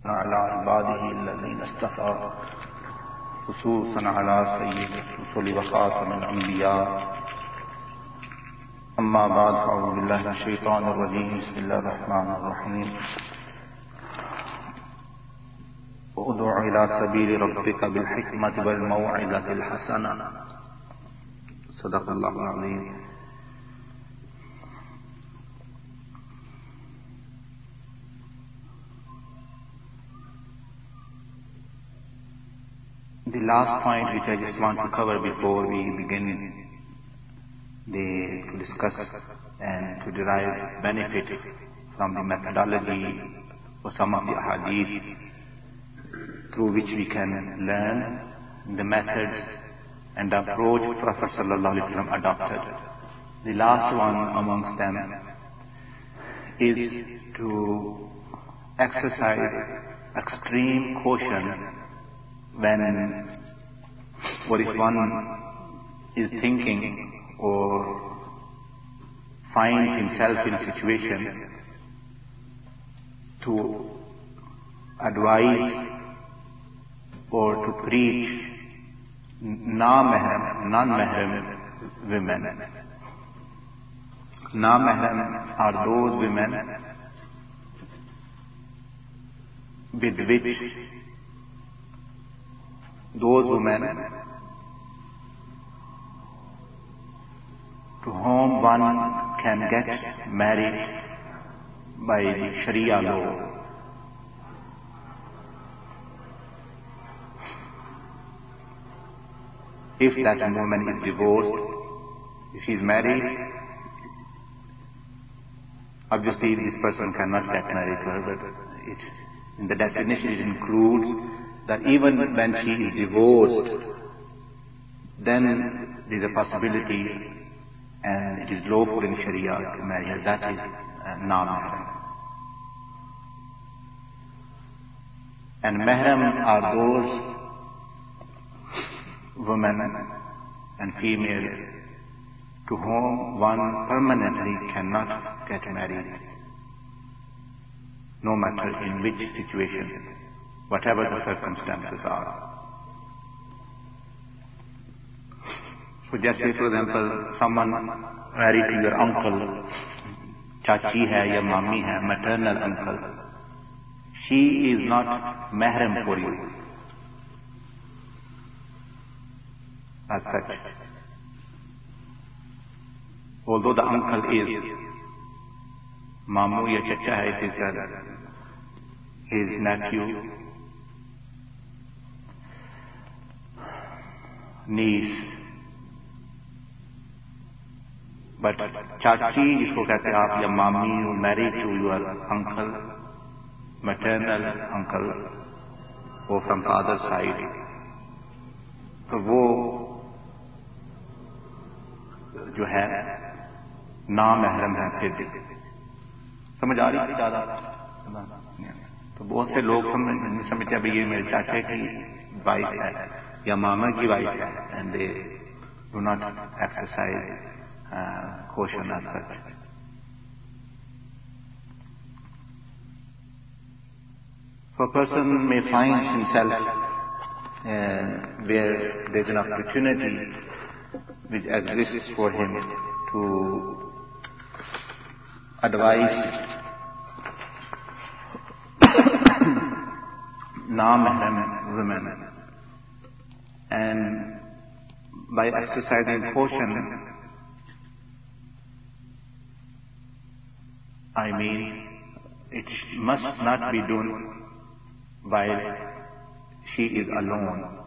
على عباده الذين اصطفى خصوصا على سيد الرسل وخاتم الأنبياء أما بعد فأعوذ بالله من الشيطان الرجيم بسم الله الرحمن الرحيم وادع إلى سبيل ربك بالحكمة والموعظة الحسنة صدق الله العظيم. The last point which I just want to cover before we begin to discuss and to derive benefit from the methodology or some of the hadith through which we can learn the methods and the approach Prophet sallallahu alaihi wasallam adopted. The last one amongst them is to exercise extreme caution when or if one is thinking or finds himself in a situation to advise or to preach non-mahram women. Non-mahram are those women with which those women to whom one can get married by the Sharia law. If that woman is divorced, if she is married, obviously this person cannot get married to her, but in the definition it includes that even when she is divorced, then there is a possibility and it is lawful in Sharia to marry her. That is non-mahram. And mahram are those women and female to whom one permanently cannot get married, no matter in which situation, whatever the circumstances are. So just say, for example, someone married to your uncle, chachi hai ya mami hai, maternal uncle, she is not mahram for you as such. Although the uncle is mamu ya chacha hai, it is his nephew, niece, but chachi jisko kehte hain aap ya mami, you married to your uncle, maternal uncle, or from father's side, तो वो जो है नामहरम है फिर भी. समझ आ रही है ज्यादा? तो बहुत से लोग समझते हैं ये मेरे चाचे की वाइफ है या मामा की वाइफ है, and they do not exercise caution as such. So a person may find himself where there is an opportunity which exists for him to advise non-mahram women, and by exercising caution, I mean it must not be done while she is alone.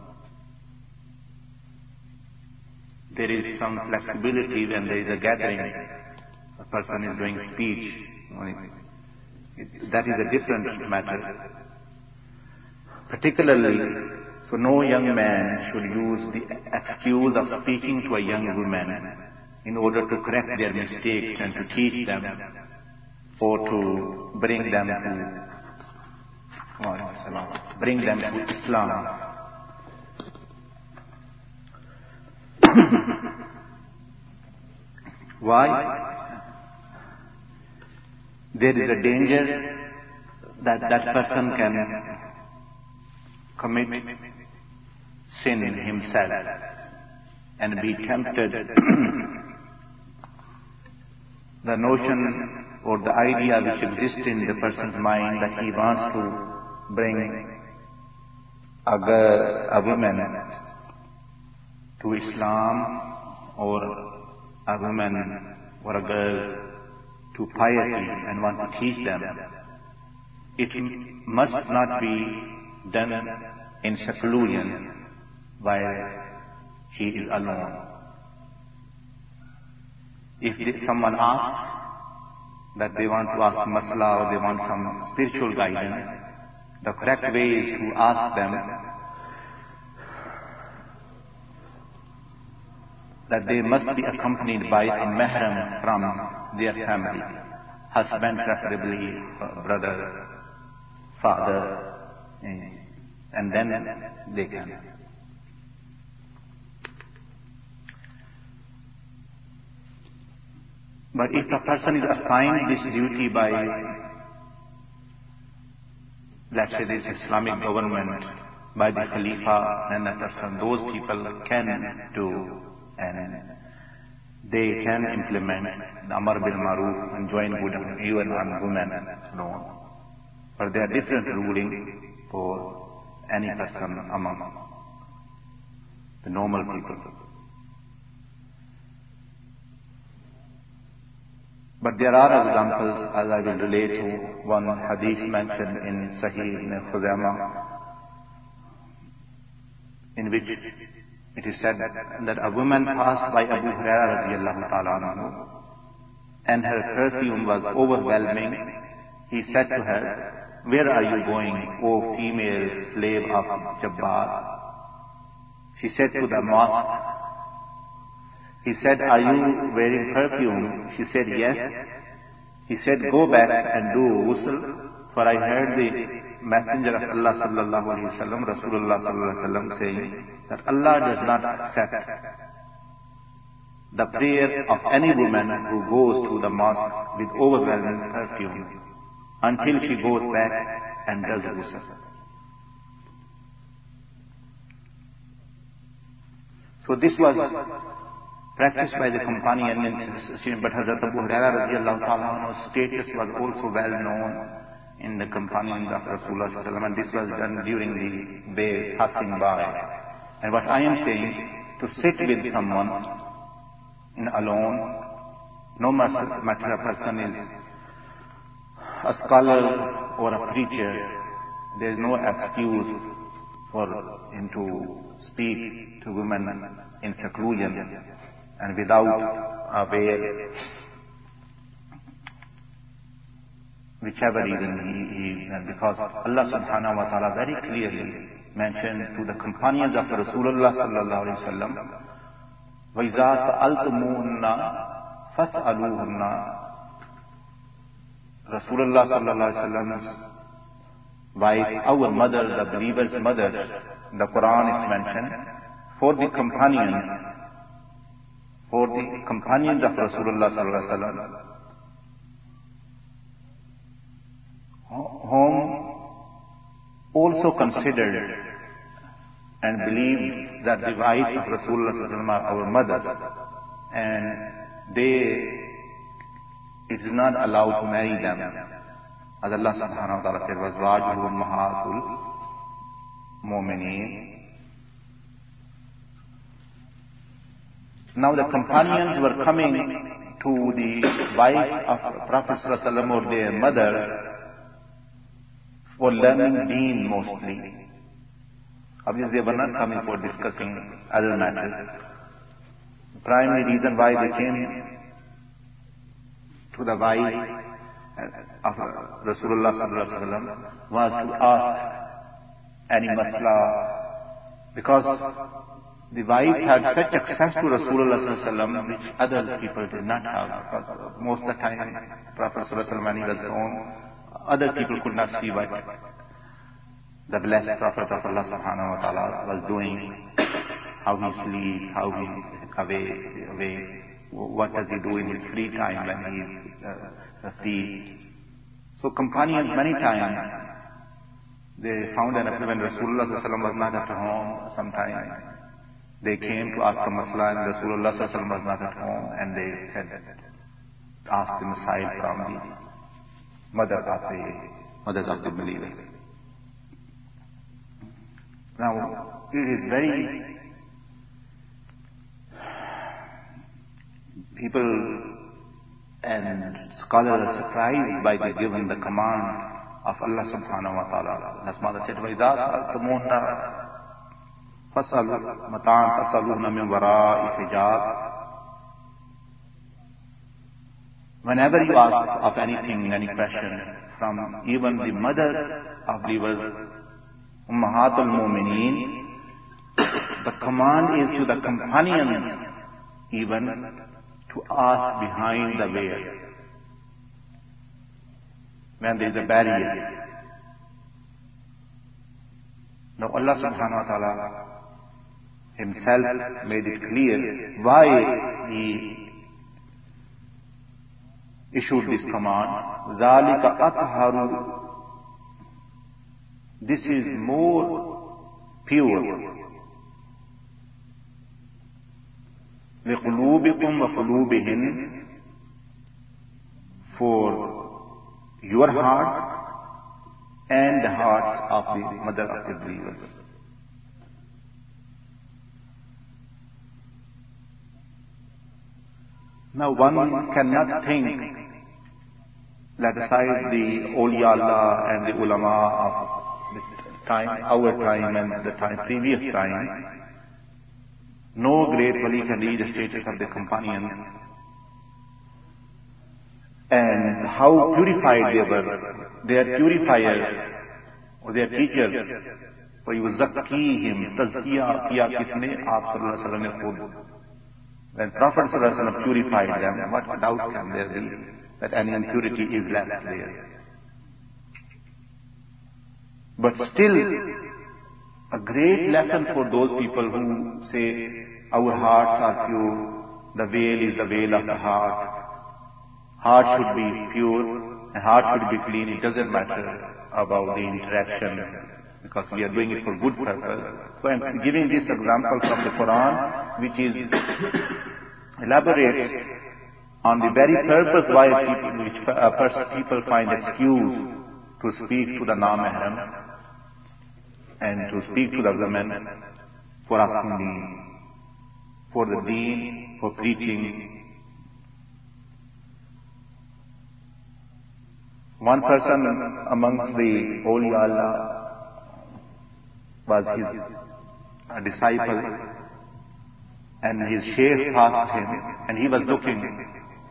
There is some flexibility when there is a gathering, a person is doing speech, that is a different matter. Particularly, so no young man should use the excuse of speaking to a young woman in order to correct their mistakes and to teach them or to bring them to Islam. Why? There is a danger that that person can commit sin himself and be tempted. The notion or the idea which exists in the person's mind that he wants to bring a girl, a woman to Islam, or a woman or a girl to piety and want to teach them, it must not be done in seclusion while he is alone. If someone asks that they want to ask masla or they want some spiritual guidance, the correct way is to ask them that they must be accompanied by a mahram from their family, husband preferably, brother, father, and then they can. But if the person is assigned this duty by, let's say, this Islamic government, by the Khalifa, then the person, those people can do, and they can implement the Amar bil Maruf and join good even on women alone. But there are different rulings for any person among the normal people. But there are examples, as I will relate to one hadith mentioned in Sahih ibn Khuzaimah, in which it is said that a woman passed by Abu Hurairah radiallahu ta'ala anhu, and her perfume was overwhelming. He said to her, "Where are you going, O female slave of Jabbar?" She said, "To the mosque." He said, "Are you wearing perfume?" She said, "Yes." He said, "Go back and do ghusl, for I heard the Messenger of Allah sallallahu alaihi wasallam, Rasulullah sallallahu alaihi wasallam, saying that Allah does not accept the prayer of any woman who goes to the mosque with overwhelming perfume until she goes back and does ghusl." So this was practiced by the companion, but Hazrat Abu Hurairah radiallahu ta'ala anhu's status was also well known in the companions of Rasulullah sallallahu alaihi wasallam, and this was done during the way passing by. And what I am saying, to sit with someone in alone, no matter a person is a scholar or a preacher, there is no excuse for him to speak to women in seclusion and without a veil, whichever reason because Allah subhanahu wa ta'ala very clearly mentioned to the companions of Rasulullah sallallahu alaihi wasallam, وَإِذَا سَأَلْتُمُوهُنَّ فَاسْأَلُوهُنَّ. Rasulullah sallallahu alaihi wasallam's wives, our mothers, the believers' mothers, the Quran is mentioned for the companions of Rasulullah sallallahu alaihi wasallam, whom also considered and believed that the wives of Rasulullah sallallahu alaihi wasallam are our mothers, and it is not allowed to marry them, as Allah subhanahu wa ta'ala said, وَأَزْوَاجُهُ أُمَّهَاتُ الْمُؤْمِنِينَ. Now the companions were coming to the wives of Prophet sallallahu alaihi wasallam or their mothers for learning deen mostly. Obviously they were not coming for discussing other matters. The primary reason why they came to the wives of Rasulullah sallallahu alaihi wasallam was to ask any masla, because the wives had such access to Rasulullah sallallahu alaihi wasallam which other people did not have. Because most of the time Prophet sallallahu alaihi wasallam, when he was gone, other people could not see what the blessed Prophet of Allah subhanahu wa ta'ala was doing, how he sleeps, how he away, what does he do in his free time when he is free. So companions many times They found an when Rasulullah was not at home sometime. They came to ask a masla and Rasulullah was not at home, and they said, asked him aside from the mothers of the believers. Now, it is very, people and scholars are surprised by the given the command of Allah subhanahu wa ta'ala. As Mother said, وَإِذَا سَأَلْتُمُونَ فَاسْأَلُوا مَتَاعًا فَاسْأَلُوهُنَّ مِنْ وَرَاءِ حِجَابٍ. Whenever you ask of anything, any question, from even the mother of believers, Ummahatul Mu'mineen, the command is to the companions even to ask behind the veil, when there is a barrier. Now Allah subhanahu wa ta'ala Himself made it clear why He issued this command. ذَلِكَ أَطْهَرُ. This is more pure. لِقُلُوبِكُمْ وَقُلُوبِهِنْ. For your hearts and the hearts of the mother of the believers. Now one cannot think, let aside the awliya Allah and the ulama of the time, our time and the time, previous times, no great wali can reach the status of the companion, and how purified they were. Their purifier or their teacher, وَيُزَكِّيهِمْ تَزْكِيَا kiya kisne? Aap sallallahu alaihi wasallam ne khud. When Prophet sallallahu alaihi wasallam purified them, what doubt can there be that any impurity is left there? But still, a great lesson for those people who say, our hearts are pure, the veil is the veil of the heart. Heart should be pure, and heart should be clean. It doesn't matter about the interaction, because we are doing it for good purpose. So I am giving this example from the Quran, which is elaborates on the very purpose why people find excuse to speak to the non-mahram and to speak to the women for asking for the deen, for preaching. One person amongst the awliya Allah was his disciple, and his shaykh passed him, and he was looking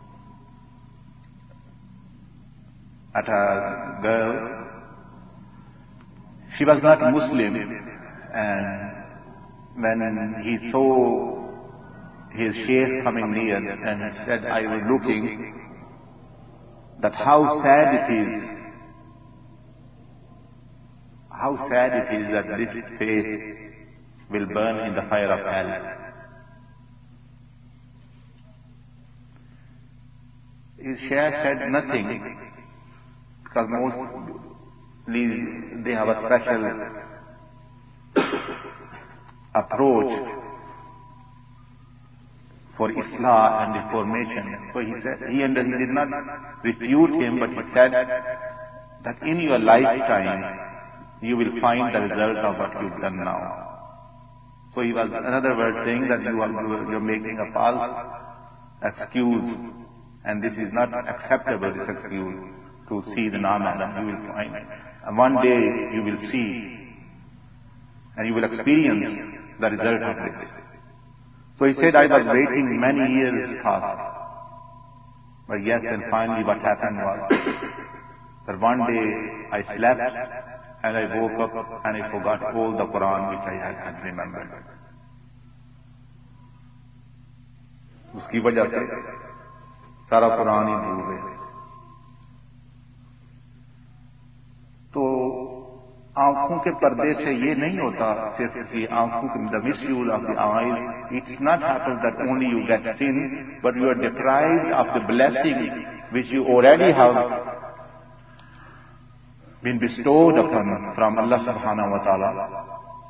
at a girl. She was not Muslim, and when he saw his shaykh coming near, and he said, I was looking that how sad it is that this face will burn in the fire of hell. His shaykh said nothing, because mostly they have a special approach for Islah and reformation. So he said, he did not refute him, but he said that in your lifetime you will find the result of what you've done now. So he was, in other words, saying that you're making a false excuse, and this is not acceptable, this excuse, to see the non-mahram. You will find, and one day you will see, and you will experience the result of this. So he said, I was waiting many years past. But yes, then finally what happened was that one day I slept and I woke up and I forgot all the Quran which I had remembered. Uski wajah se sara Quran hi bhul gaye. तो आंखों के पर्दे से ये नहीं होता सिर्फ कि आंखों के the misuse of the eyes. It's not happen that only you get sin, but you are deprived of the blessing which you already have been bestowed upon from Allah subhanahu wa ta'ala,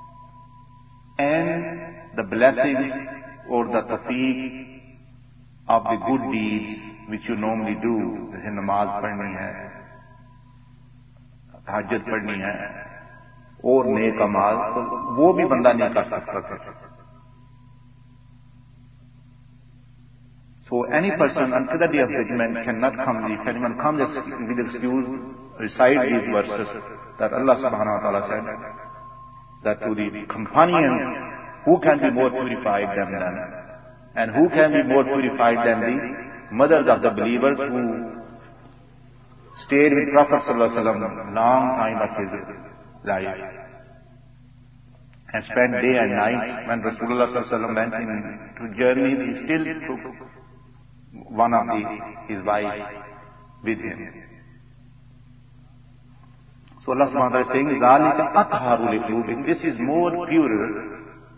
and the blessings or the tawfiq of the good deeds which you normally do, जैसे नमाज पढ़नी है, तहज्जुद पढ़नी है और नेक अमाल, तो वो भी बंदा नहीं कर सकता था. So any person until the day of judgment cannot come. If anyone comes with excuse, recite these verses that Allah subhanahu wa ta'ala said that to the companions, who can be more purified than them? And who can be more purified than the mothers of the believers who stayed with Prophet sallallahu alaihi wasallam long time of his life and spent day and night. When Rasulullah sallallahu alaihi wasallam went into journey, he still took one of his wives with him. So Allah subhanahu wa ta'ala is saying, ذَلِكَ أَطْهَرُ لِقُلُوبِهِمْ. This is more pure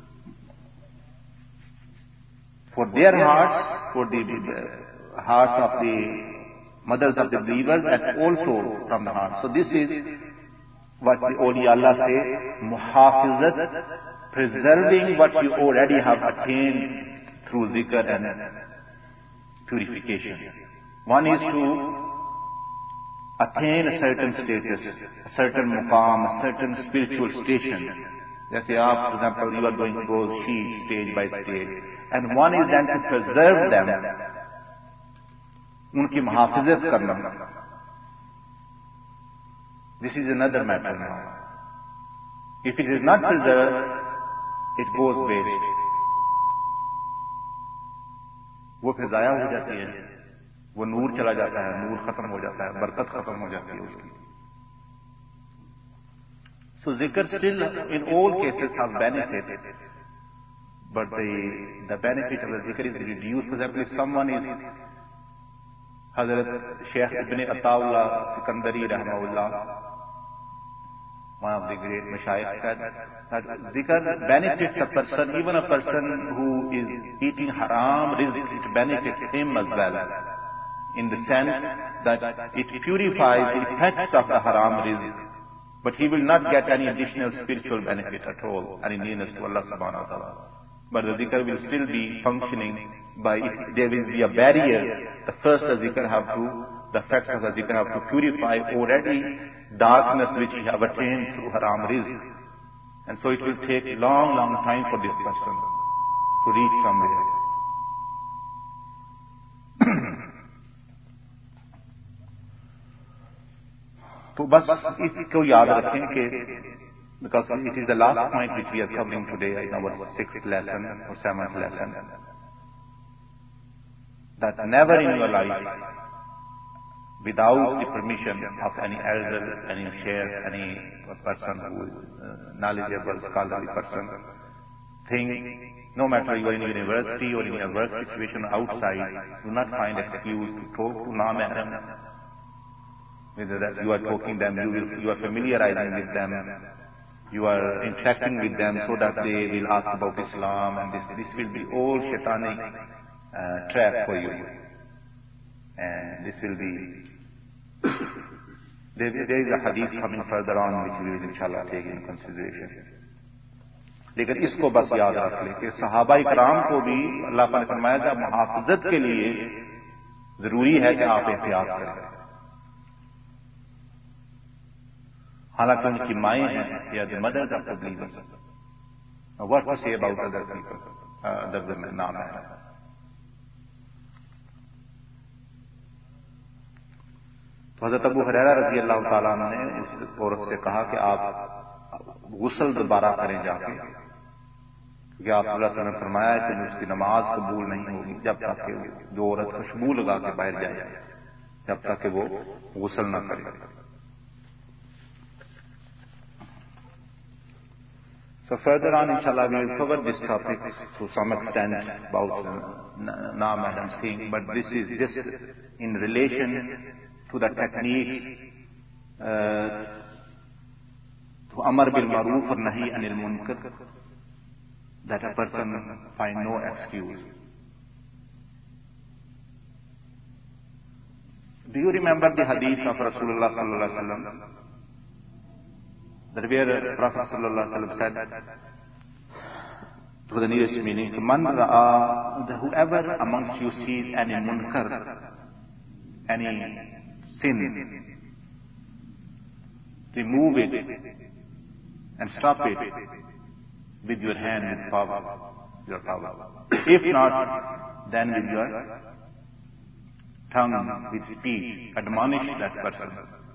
for their hearts, for the hearts of the mothers of the believers, and also from the heart. So this is what the awliya Allah say, muhafizat, preserving what you already have attained through zikr and purification. One is to attain a certain status, a certain maqam, a certain spiritual station. Let's say, for example, you are going to go stage by stage. And one is then to preserve them, unki muhafizat karna. This is another matter now. If it is not preserved, it goes waste. वो फिर जाया हो जाती है, वो नूर चला जाता है, नूर खत्म हो जाता है, बरकत खत्म हो जाती है उसकी. So zikr still in all cases have benefit, but the benefit of the zikr is reduced. For example, if someone is Hazrat Shaykh Ibn Ataullah Sikandari rahmahullah, one of the great mashayikh, said that zikr benefits a person, even a person who is eating haram rizq, it benefits him as well, in the sense that it purifies the effects of the haram rizq, but he will not get any additional spiritual benefit at all, any nearness to Allah subhanahu wa ta'ala. But the zikr will still be functioning by, if there will be a barrier, the first the zikr have to, the effects of the zikr have to purify already darkness which he have attained through haram rizq. And so it will take long, long time for this person to reach somewhere. तो बस इसको याद रखें कि because it is the last point which we are covering today in our 6th lesson or 7th lesson, that never in your life, without the permission of any elder, any sheikh, any person who is knowledgeable, scholarly person, think, no matter you are in a university or in a work situation outside, do not find excuse to talk to non-mahram. Whether that you are talking them, you are familiarizing with them, you are interacting with them so that they will ask about Islam, and this will be all shaitanic trap for you. And this will be, there is a hadith coming further on which we will inshallah take in consideration. लेकिन इसको बस याद रख ले कि सहाबा इकराम को भी अल्लाह पाक ने फरमाया कि मुहाफिजत के लिए जरूरी है कि आप एहतियात करें. हालांकि उनकी माएं हैं, या the mothers of the believers, what to say about other people, other than नाम है. तो हज़रत अबू हुरैरा रज़ी अल्लाह ताला अन्हु ने उस औरत से कहा कि आप गुस्ल दोबारा करें जाके, क्योंकि आप सल्लल्लाहु अलैहि वसल्लम ने फरमाया कि उसकी नमाज कबूल नहीं होगी जब तक कि जो औरत खुशबू लगा के बाहर जाए, जब तक कि वो गुस्ल न करे. So further on, inshallah, we will cover this topic to some extent about non-mahram seeing, but this is just in relation to the techniques to amar bil maroof or nahi anil munkar, that a person find no excuse. Do you remember the hadith of Rasulullah sallallahu alaihi wasallam That where Prophet ﷺ said, to the nearest meaning, Man ra'a, whoever amongst you sees any munkar, any sin, remove it and stop it with your hand, with power, your power. If not, then with your tongue, with speech, admonish that person.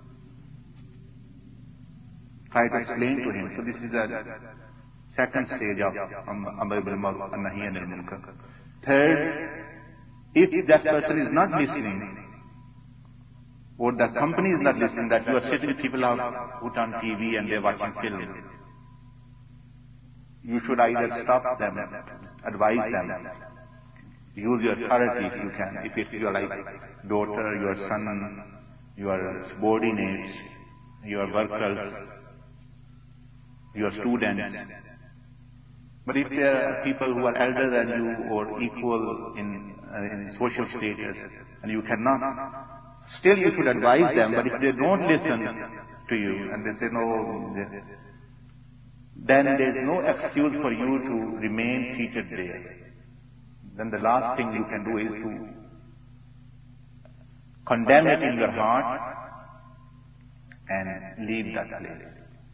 Try to explain to him. So this is the second stage of Amr bil Ma'ruf and Nahy anil Munkar. Third, if that person is not listening, or the company is not listening, that you are sitting, people are put on TV and they are watching film, you should either stop them, advise them, use your authority if you can. If it's your daughter, your son, your subordinates, your workers, your students. But if there are people who are elder than you or equal in social status, and you cannot, still you should advise them. But if they don't listen to you and they say no, then there is no excuse for you to remain seated there. Then the last thing you can do is to condemn it in your heart and leave that place.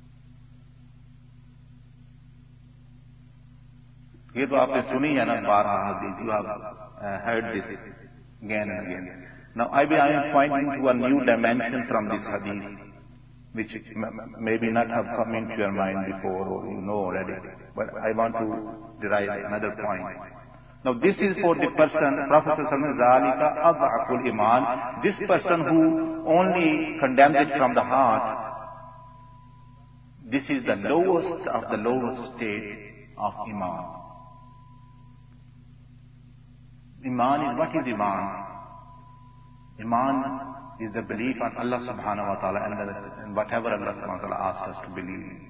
ये तो आपने सुनी है ना 12 hadith. You have heard this again and again. Now I am pointing to a new dimension from this hadith, which maybe not have come into your mind before or you know already, but I want to derive another point. Now this is for the person, Prophet ﷺ, ad'aful iman, this person who only condemns it from the heart, this is the lowest of the lowest state of iman. Iman is, what is Iman? Iman is the belief on Allah subhanahu wa ta'ala and whatever Allah subhanahu wa ta'ala asks us to believe in.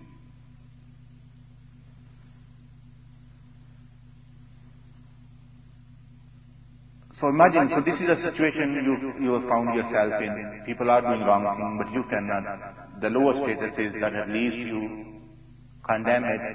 So imagine, so this is a situation you have found yourself in. People are doing wrong things, but you cannot. The lower status is that at least you condemn it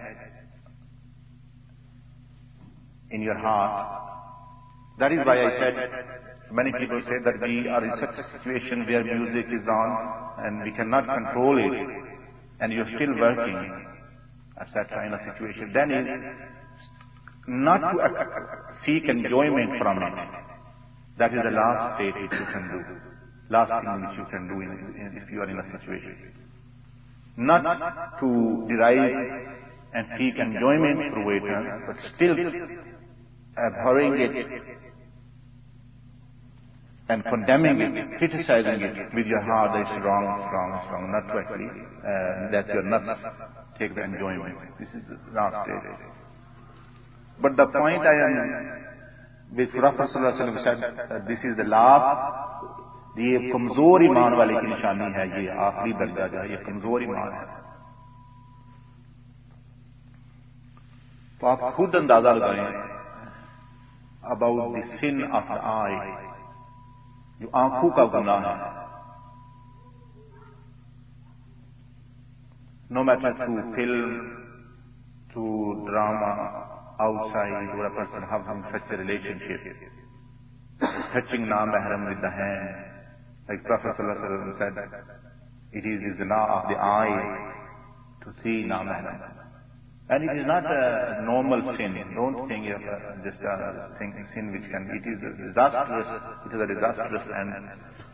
in your heart. That is why I said, many people say that we are in such a situation where music is on and we cannot control it, and you're still working, etc. in a situation. Then is not to seek enjoyment from it. That is the last state which you can do. Last thing which you can do if you are in a situation. Not to derive and seek enjoyment through it, but still abhorring it and condemning it, criticizing it with your heart that it's wrong, not to actually let your nuts take the enjoyment. This is the last stage. But the point I am, with Prophet ﷺ said that this is the last, ये कमजोर ईमान वाले की निशानी है, ये आखिरी दर्जा जो है, ये कमजोर ईमान है. तो आप खुद अंदाजा लगाएं about the sin of the eye, जो आंखों का गुनाह है. No matter through film, through drama, outside, or a person having such a relationship, touching na-mahram with the hand, like Prophet ﷺ said, it is the zina of the eye to see na-mahram. And it is not a normal sin. Don't think just a sin which can, it is a disastrous end.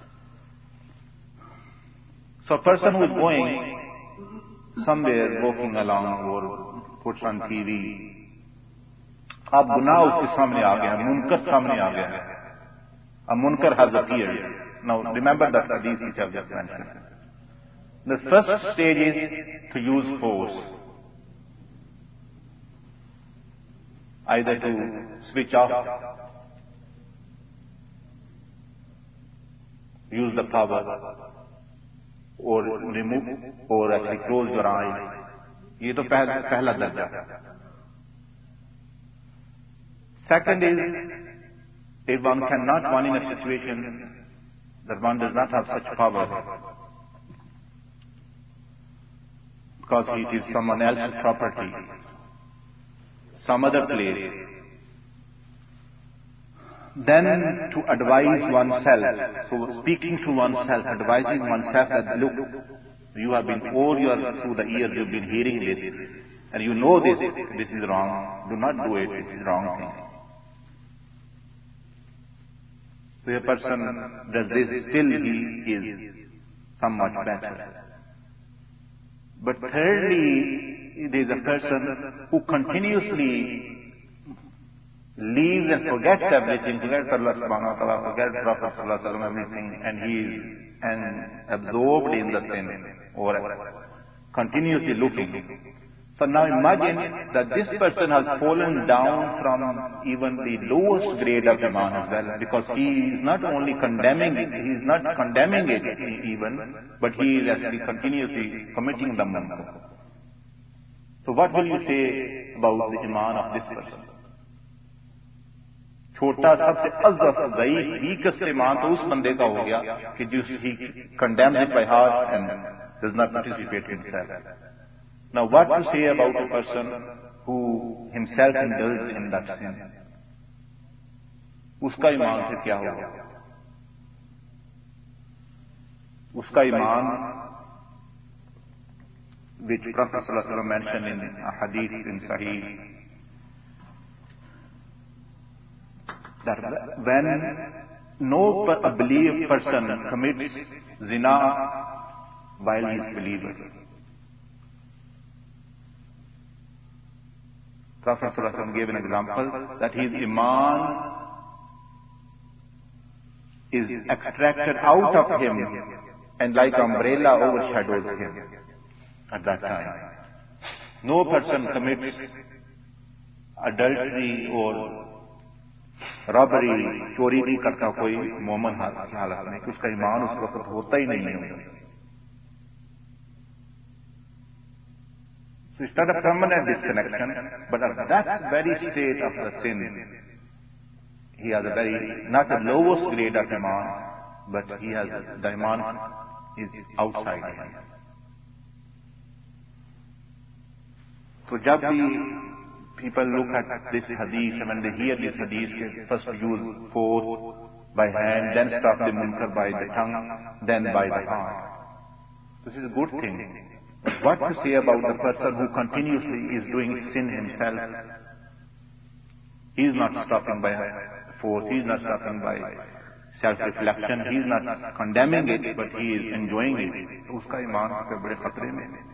So a person who is going somewhere, walking along or puts on TV, अब गुनाह उसके सामने आ गया, मुनकर सामने आ गया. A munkar has appeared. Now remember that hadith which I have just mentioned. The first stage is to use force. Either to switch off, use the power, or remove, or actually close your eyes. ये तो पहला दर्जा. Second is, if one in a situation that one does not have such power, because it is someone else's property, some other place, then to advise oneself, so speaking to oneself, advising oneself that look, you have been through the years you've been hearing this, and you know this is wrong, do not do it, this is wrong thing. So a person does this, still he is somewhat better. But thirdly, there is a person who continuously leaves and forgets everything, forgets Allah subhanahu wa ta'ala, forgets Prophet sallallahu alaihi wasallam, everything, and he is absorbed in the sin, or continuously looking. So now imagine that this person has fallen down from even the lowest grade of Iman as well, because he is not only condemning it, he is not condemning it even, but he is actually continuously committing the munkar. So what will you say about the Iman of this person? छोटा सबसे अज़फ ज़ईफ़ weakest ईमान तो उस बंदे का हो गया कि जो he condemns it by heart and does not participate himself. Now what to say about a person who himself indulges in that sin? उसका ईमान फिर क्या होगा? उसका ईमान, which Prophet sallallahu alaihi wasallam mentioned in a hadith in Sahih, that when a believing person commits zina while he is a believer, Prophet sallallahu alaihi wasallam gave an example that his iman is extracted out of him and like umbrella overshadows him at that time. No person commits adultery or robbery, चोरी नहीं करता कोई मोमन की हालत में, कि उसका ईमान उस वक्त होता ही नहीं है. So it's not a permanent disconnection, but at that very state of the sin, he has a very, not the lowest grade of iman, but he has, the iman is outside him. So जब भी people look at this hadith, and when they hear this hadith, they first use force by hand, then stop the munkar by the tongue, then by the heart. This is a good thing. But what to say about the person who continuously is doing sin himself? He is not stopping by force, he is not stopping by self-reflection, he is not condemning it, but he is enjoying it. तो उसका ईमान उसके बड़े खतरे में.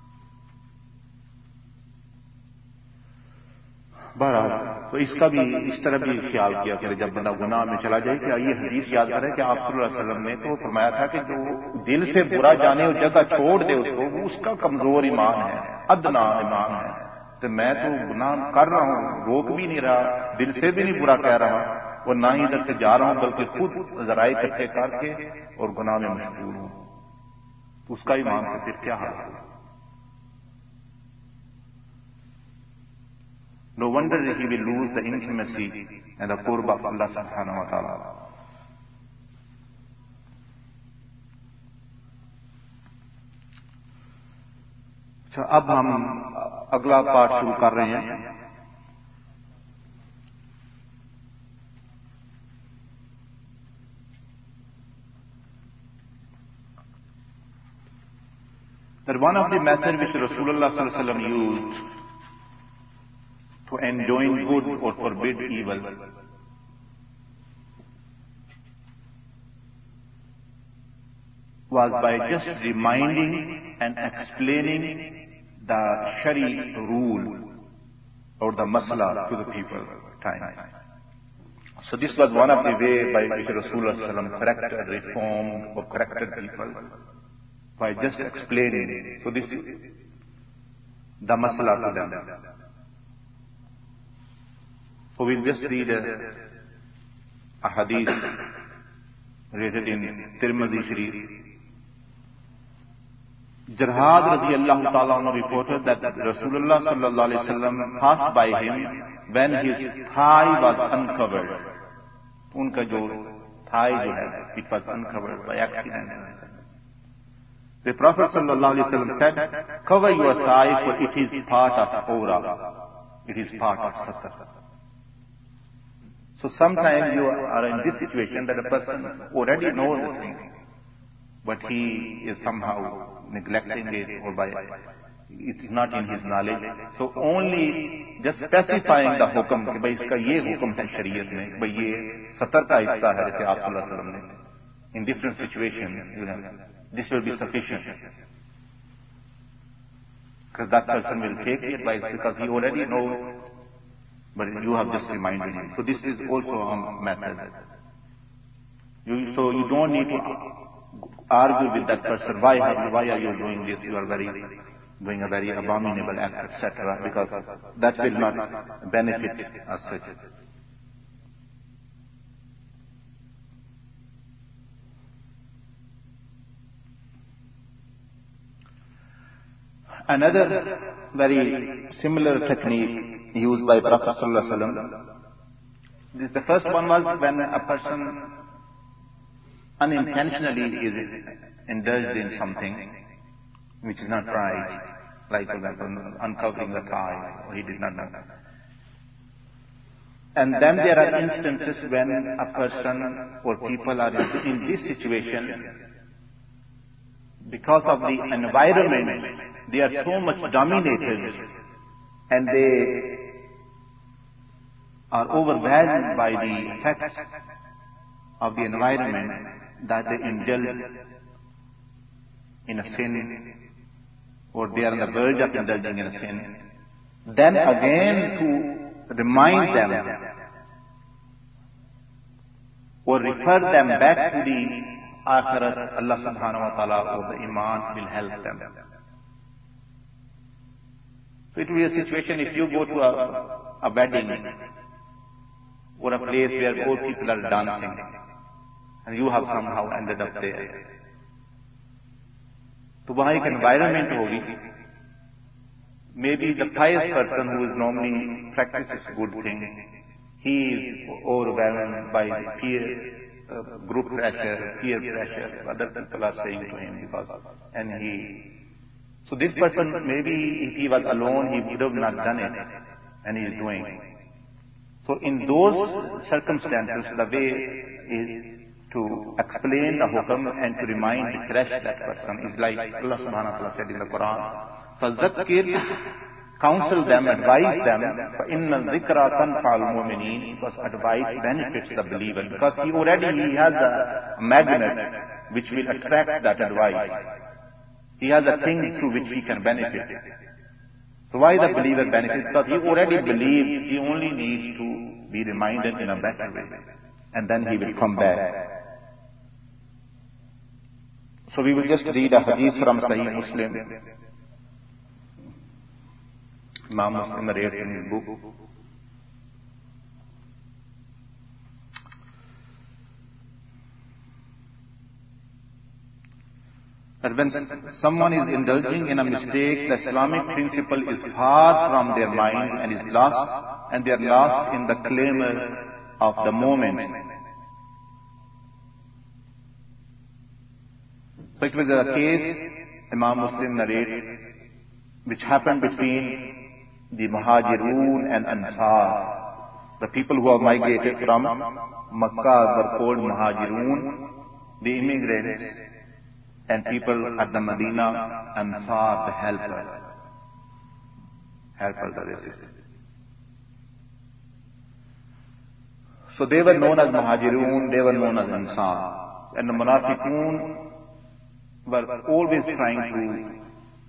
बहरहाल तो इसका भी इस तरह भी ख्याल किया कि जब बंदा गुनाह में चला जाए, कि ये हदीस याद करें कि आप सल्लल्लाहु अलैहि वसल्लम ने तो फरमाया था कि जो दिल से बुरा जाने और जगह छोड़ दे उसको, वो उसका कमजोर ईमान है, अदना ईमान है. तो मैं तो गुनाह कर रहा हूं, रोक भी नहीं रहा, दिल से भी नहीं बुरा कह रहा, और ना ही इधर से जा रहा हूं, बल्कि खुद जराए इकट्ठे करके और गुनाह में मशगूल हूं, तो उसका ईमान का फिर क्या हाल होगा? No wonder he will lose the intimacy and the qurb of Allah subhanahu wa ta'ala. अच्छा, अब हम अगला पाठ शुरू कर रहे हैं. That one of the methods which Rasulullah sallallahu alaihi wasallam used to enjoin good or forbid evil was by just reminding and explaining the Shari rule or the masla to the people at times. So this was one of the ways by which Rasulullah corrected, reformed or corrected people, by just explaining. So this is the masla to them. So we'll just read a hadith related in Tirmidhi Sharif. Jarhad radiyallahu ta'ala anhu reported that Rasulullah sallallahu alaihi wasallam passed by him when his thigh was uncovered. Unka jo thigh jo hai, it was uncovered by accident. The Prophet ﷺ said, cover your thigh, for it is part of awrah. It is part of satar. So sometimes you are in this situation that a person already knows the thing, but he is somehow neglecting it, or it is not in his knowledge. So only just specifying the hukam, कि भाई इसका ये हुक्म है शरीयत में, भाई ये सतर का हिस्सा है, जैसे आप सल्लल्लाहु अलैहि वसल्लम ने, in different situations, this will be sufficient. Because that person will take the advice because he already knows, but you have just reminded him. So this is also a method. So you don't need to argue with that person, why are you doing this? You are doing a very abominable act, etc. Because that will not benefit as such. Another very similar technique used by Prophet ﷺ. The first one was when a person unintentionally is indulged in something which is not right, like for example uncovering the thigh, or he did not know. And then there are instances when a person or people are in this situation because of the environment. They are so much dominated and they are overwhelmed by the effects of the environment that they indulge in a sin, or they are on the verge of indulging in a sin. Then again to remind them or refer them back to the Akhirat, Allah subhanahu wa ta'ala or the Iman will help them. So it will be a situation if you go to a wedding or a place where both people are dancing and you have somehow ended up there. So वहाँ एक environment होगी. Maybe the pious person who is normally practices good thing, he is overwhelmed by group pressure, peer pressure, other people are saying to him so this person, maybe if he was alone, he would have not done it, and he is doing. So in those circumstances, the way is to explain the hukam and to remind, refresh that person is like Allah subhanahu wa ta'ala said in the Quran, فَذَكِّرْ, counsel them, advise them, فَإِنَّ الذِّكْرَى تَنْفَعُ الْمُؤْمِنِينَ, because advice benefits the believer, because he has a magnet which will attract that advice. He has a thing through which he can benefit. So why the believer benefits? Because he already believes, he only needs to be reminded in a better way. And then he will come back. So we will just read a hadith from Sahih Muslim. Imam Muslim narrates in his book. That when someone is indulging in a mistake, the Islamic principle is far from their mind and is lost, and they are lost in the clamor of the moment. So it was a case, Imam Muslim narrates, which happened between the Muhajirun and Ansar. The people who have migrated from Makkah were called Muhajirun, the immigrants, and people at the Medina, Ansar, the helpers. Helpers are assisted. So they were known as Muhajirun, they were known as Ansar. And the Munafiqun were always trying to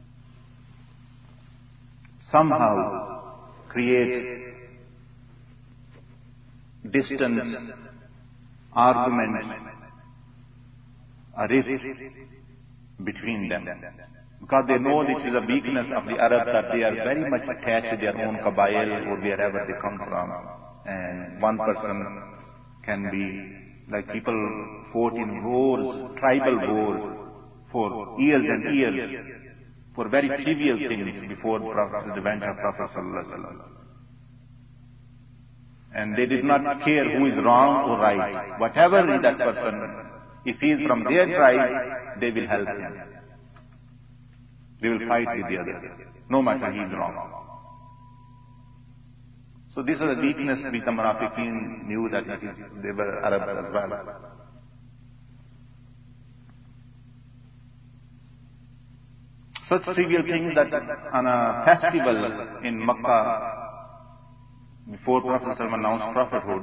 somehow create distance, argument, a rift between them. Because they know this is a weakness of the Arabs, that they are very much attached to their own Qabail or wherever they come from. And one person can be, like people fought in wars, tribal wars, for years and years, for very trivial things before the advent of Prophet sallallahu alaihi wasallam. And they did not care who is wrong or right. Whatever is that person, if he is from their tribe, they will help him. They will fight with the other, no matter he is wrong. So this was a weakness which the Munafiqeen knew that they were Arabs as well. Such trivial things that on a festival in Makkah, before Prophet ﷺ announced prophethood,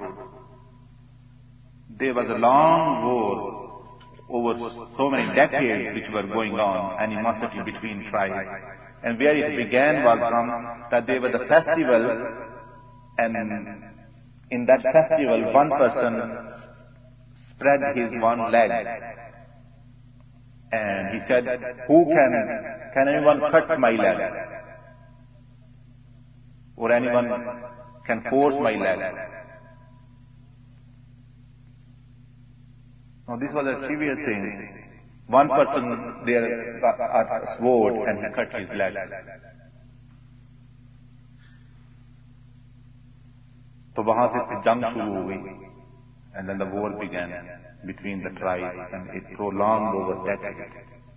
there was a long war over so many decades which were going on, animosity between tribes. And where it began was from that there was a festival, and in that festival one person spread his one leg. And he said, can anyone cut my leg? Or anyone can force my leg? Now this was a trivial thing. One person there got a sword and he cut his leg. So वहां से जंग शुरू हो गई, and then the war began between the tribes, and it prolonged over decades.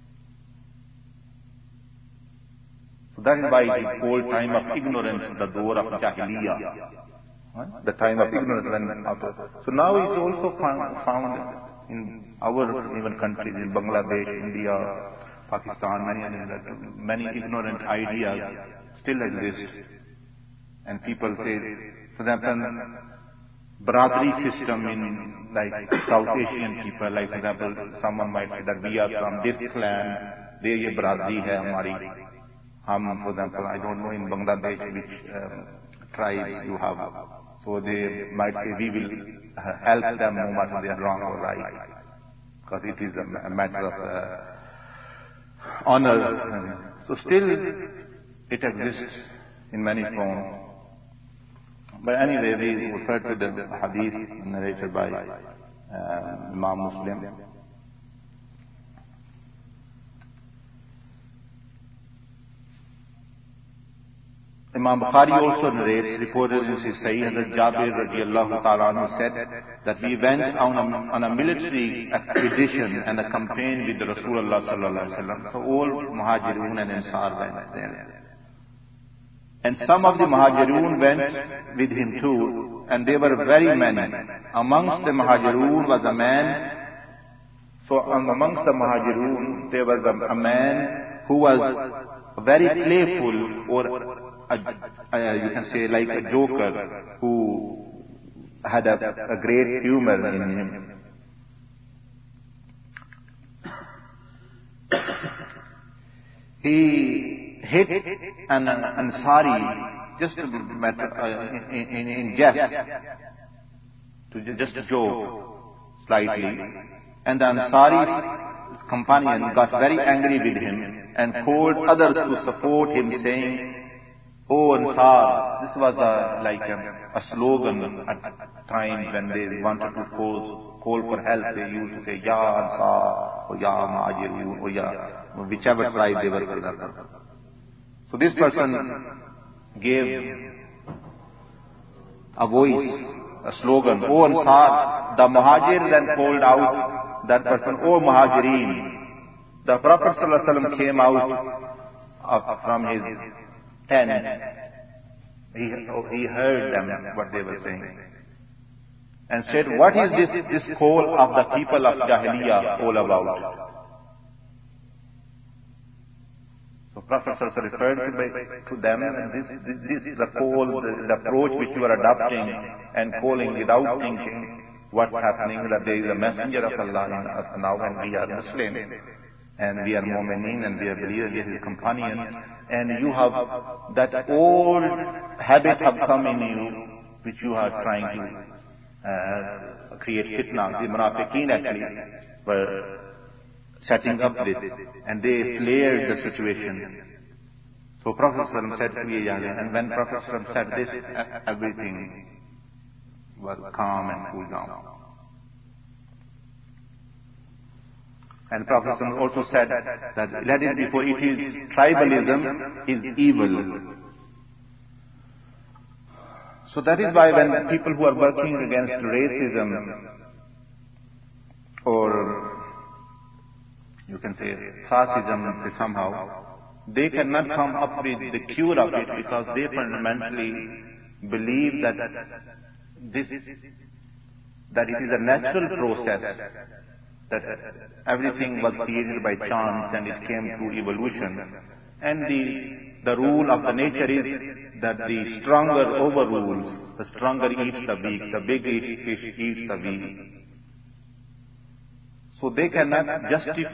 So that is why it is called time of ignorance, the door of Jahiliyyah. The time of ignorance when after. So now it's also found in our even countries, in Bangladesh, India, Pakistan, many ignorant ideas still exist. And people say, for example, Bradri system in like South Asian people, like for example, someone might say that we are from this clan, there ye Bradri hai hamari. For example, I don't know in Bangladesh which tribes you have. So they might say we will help them no matter they are wrong or right. Because it is a matter of honor. So still it exists in many forms. But anyway, we refer to the hadith narrated by Imam Muslim. Imam Bukhari also narrates, reported in his Sahih, that Jabir radiallahu ta'ala anhu said that we went on a military expedition and a campaign with the Rasulullah sallallahu alaihi wasallam. So all Muhajirun and Ansar went there. And some of the Muhajirun went with him too, and they were very many. Amongst the Muhajirun was a man. So amongst the Muhajirun, there was a man who was very playful, or you can say like a joker, who had a great humor in him. He hit an Ansari just in jest, to just joke slightly, and the Ansari's companion got very angry with him and called others to support him, saying, "Oh Ansar," this was like a slogan at times when they wanted to call for help. They used to say, "Ya Ansar," or "Ya Muhajirun," or "Ya," whichever tribe they were from. So this person gave a voice, a slogan, "Oh Ansar." The Muhajir then called out that person, "Oh Muhajirin." The Prophet ﷺ came out from his tent. He heard them, what they were saying, and said, "What is this call of the people of Jahiliyyah all about?" So Prophet ﷺ referred to them, and this is the call, the approach which you are adopting and calling without thinking what's happening, that there is a messenger of Allah in us now, and we are Muslim, and we are Mu'mineen, and we are believers, we are his companion, and you have that old habit have come in you, which you are trying to create fitna. The Munafiqeen actually were setting up this, and they flared the situation. So Prophet ﷺ said, and when Prophet ﷺ said this, everything was calm and cooled down. And Prophet ﷺ also said that, let it be, for it is tribalism is evil. So that is why when people who are working against racism, or you can say fascism somehow, they cannot come up with the cure of it because they fundamentally believe that it is a natural process, that everything was created by chance and it came through evolution. And the rule of the nature is that the stronger overrules, the stronger eats the weak, the big fish eats the weak. So they cannot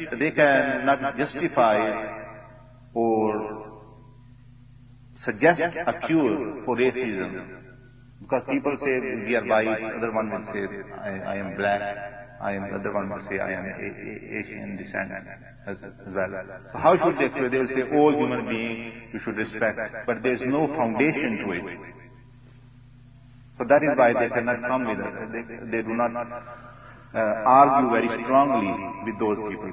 justify or suggest a cure for racism. Because people say we are white, other one will say I am black, the other one will say I am Asian descent as well. So how should they explain? They will say all human beings you should respect, but there is no foundation to it. So that is why they cannot come with it. They do not argue very strongly with those people.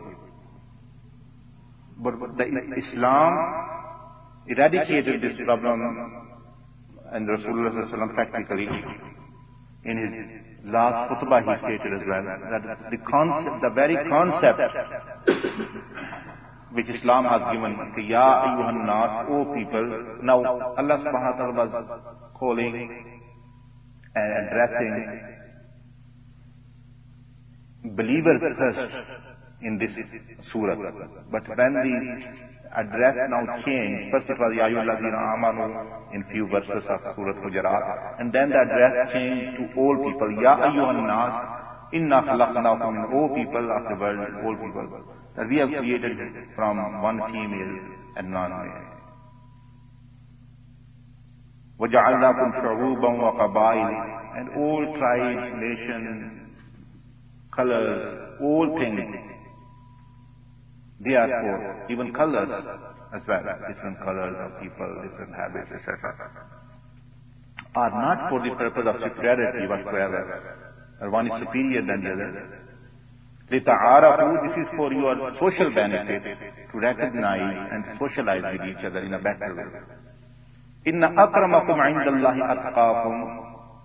But Islam eradicated this problem, and Rasulullah practically, in his last khutbah he stated as well, that the very concept which Islam has given, Ya ayyuhan nas, O people. Now Allah subhanahu wa ta'ala was calling and addressing believers first in this surah. But when the address now changed, first it was Ya ayyuhallazina amanu in few verses of Surah Hujurat, and then the address changed to all people. Ya ayyuhan nas, inna khalaqnakum min, all people of the world, all people, that we have created from one female and non-male. وَجَعَلْنَاكُمْ شُعُوبًا وَقَبَائِلَ, and all tribes, nations, colors, all things, therefore, even colors as well, different colors of people, different habits, etc., are not for the purpose of superiority whatsoever, or one is superior than the other. لِتَعَارَفُوا, this is for your social benefit, to recognize and socialize with each other in a better way. إِنَّ أَكْرَمَكُمْ عِنْدَ اللَّهِ أَتْقَاكُمْ.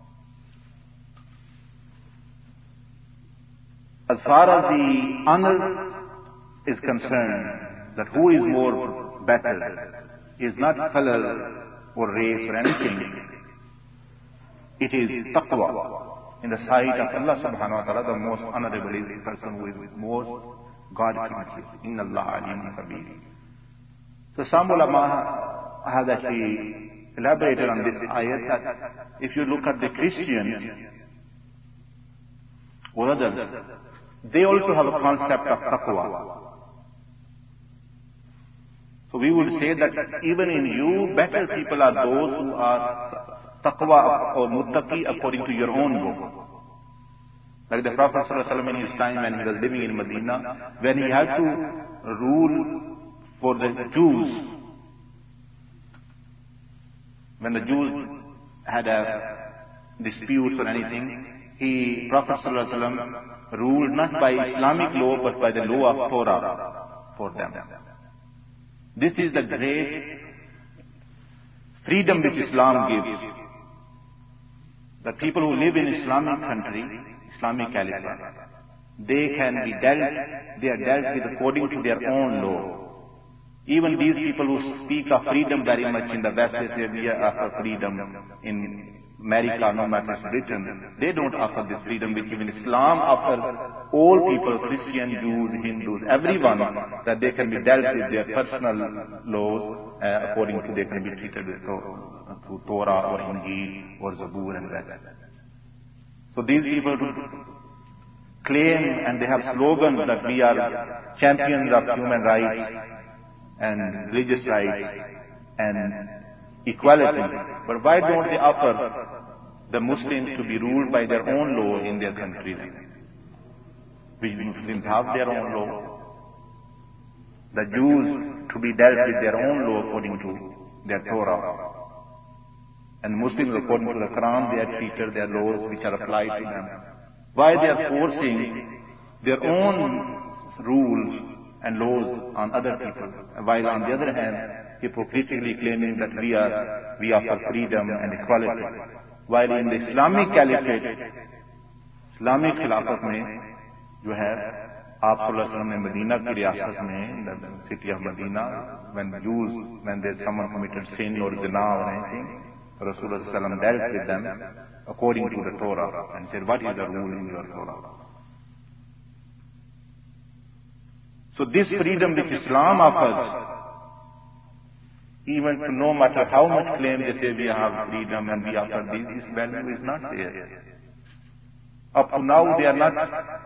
As far as the honor is concerned, that who is more better is not color or race or anything. It is taqwa. In the sight of Allah subhanahu wa ta'ala, the most honorable is the person who is most God-conscious. Inna Allah alimun khabir. So some ulama have actually elaborated on this ayat that if you look at the Christians or others, they also have a concept of taqwa. So we would say that even in you, better people are those who are taqwa or muttaqi according to your own book. Like the Prophet ﷺ in his time when he was living in Medina, when he had to rule for the Jews, when the Jews had disputes or anything, Prophet ﷺ ruled not by Islamic law but by the law of Torah for them. This is the great freedom which Islam gives. The people who live in Islamic country, Islamic caliphate, they are dealt with according to their own law. Even these people who speak of freedom very much in the West, they say we offer freedom in America, no matter Britain, they don't offer this freedom which even Islam offers all people, Christian, Jews, Hindus, everyone, that they can be dealt with their personal laws according to they can be treated with through Torah or Injil or Zabur and that. So these people claim and they have slogans that we are champions of human rights and religious rights and equality. But why don't they offer the Muslims to be ruled by their own law in their country? The Muslims have their own law. The Jews to be dealt with their own law according to their Torah. And Muslims according to the Quran, they are treated their laws which are applied to them. Why they are forcing their own rules and laws on other people, while on the other hand, hypocritically claiming that we offer freedom and equality. While in the Islamic caliphate, Islamic Khilafat mein, आप सल्लल्लाहु अलैहि वसल्लम ने Medina की रियासत में, city of Medina, when Jews, when there's someone committed sin or zina or anything, Rasulullah sallallahu alaihi wasallam dealt with them according to the Torah and said, what is the rule in your Torah? So this freedom which Islam offers, even to no matter how much claim they say we have freedom and we offer this value is not there. Up to now they are not,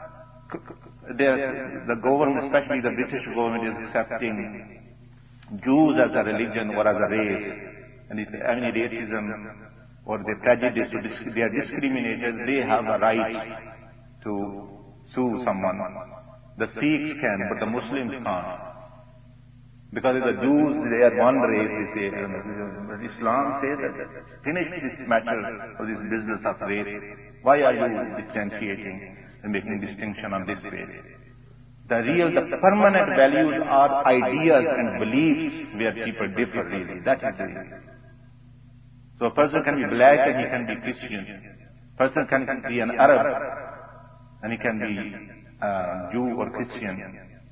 the government, especially the British government, is accepting Jews as a religion or as a race. And if any racism or the prejudice, they are discriminated, they have a right to sue someone. The Sikhs can, but the Muslims can't. Because the Jews, they are one race, they say. But Islam says that finish this matter or this business of race. Why are you differentiating and making distinction on this base? The permanent values are ideas and beliefs where people differ really. That is the reason. So a person can be black and he can be Christian. A person can be an Arab and he can be Jew or Christian.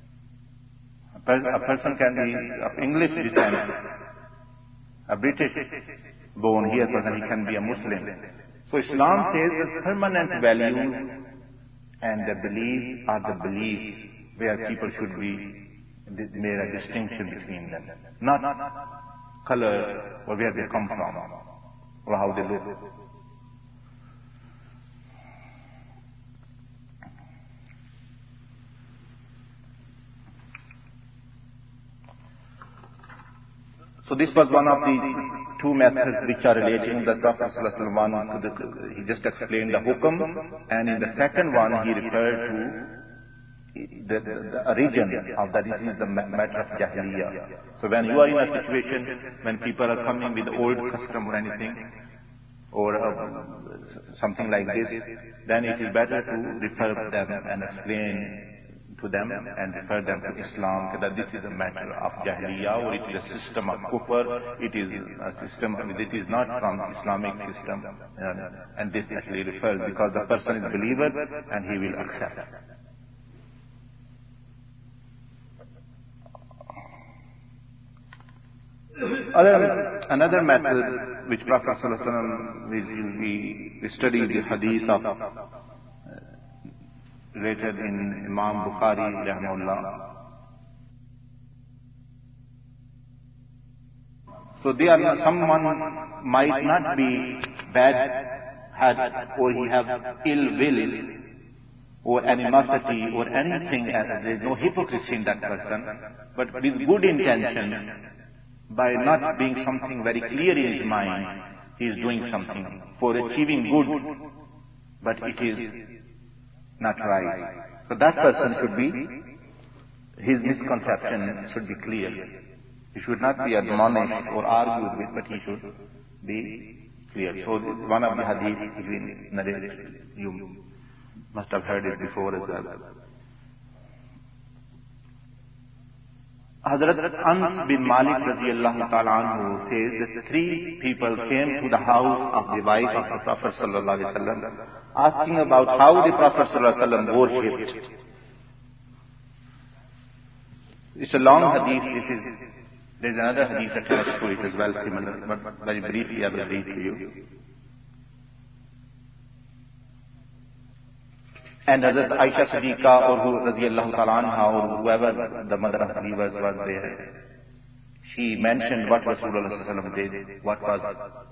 A person can be of English descent, a British born here person, he can be a Muslim. So Islam says that permanent values and the beliefs are the beliefs where people should be made a distinction between them, not color or where they come from or how they look. So this was one of the two methods which are relating the Prophet ﷺ. He just explained the hukum, and in the second one he referred to the origin of that. This is the matter of Jahiliyyah. So when you are in a situation when people are coming with old custom or anything, or something like this, then it is better to refer them and explain to them and refer them to Islam, that this is a matter of Jahiliyyah, or it is a system of kufr, it is a system, it is not from Islamic system, and this actually refers, because the person is a believer and he will accept. Another method which Prophet ﷺ, we study the hadith of related in Imam Bukhari rahimahullah. So someone might not be bad, or he have ill will or animosity or anything, there is no hypocrisy in that person, but with good intention, by not being something very clear in his mind, he is doing something for achieving good, but it is not right. So that person should be, his misconception should be clear. He should not be admonished or argued with, but he should be clear. So this is one of the hadiths between narrated. You must have heard it before as well. Hazrat Anas bin Malik radiyallahu ta'ala anhu says that three people came to the house of the wife of the Prophet sallallahu alaihi wasallam, asking about how the Prophet sallallahu alaihi wasallam worshipped. It's a long hadith. There's another hadith attached to it as well, similar, but very briefly I will read to you. And Hazrat Aisha Siddiqa, or radiyallahu ta'ala anha, or whoever the mother of believers was there, she mentioned what Rasulullah sallallahu alaihi wasallam did, what was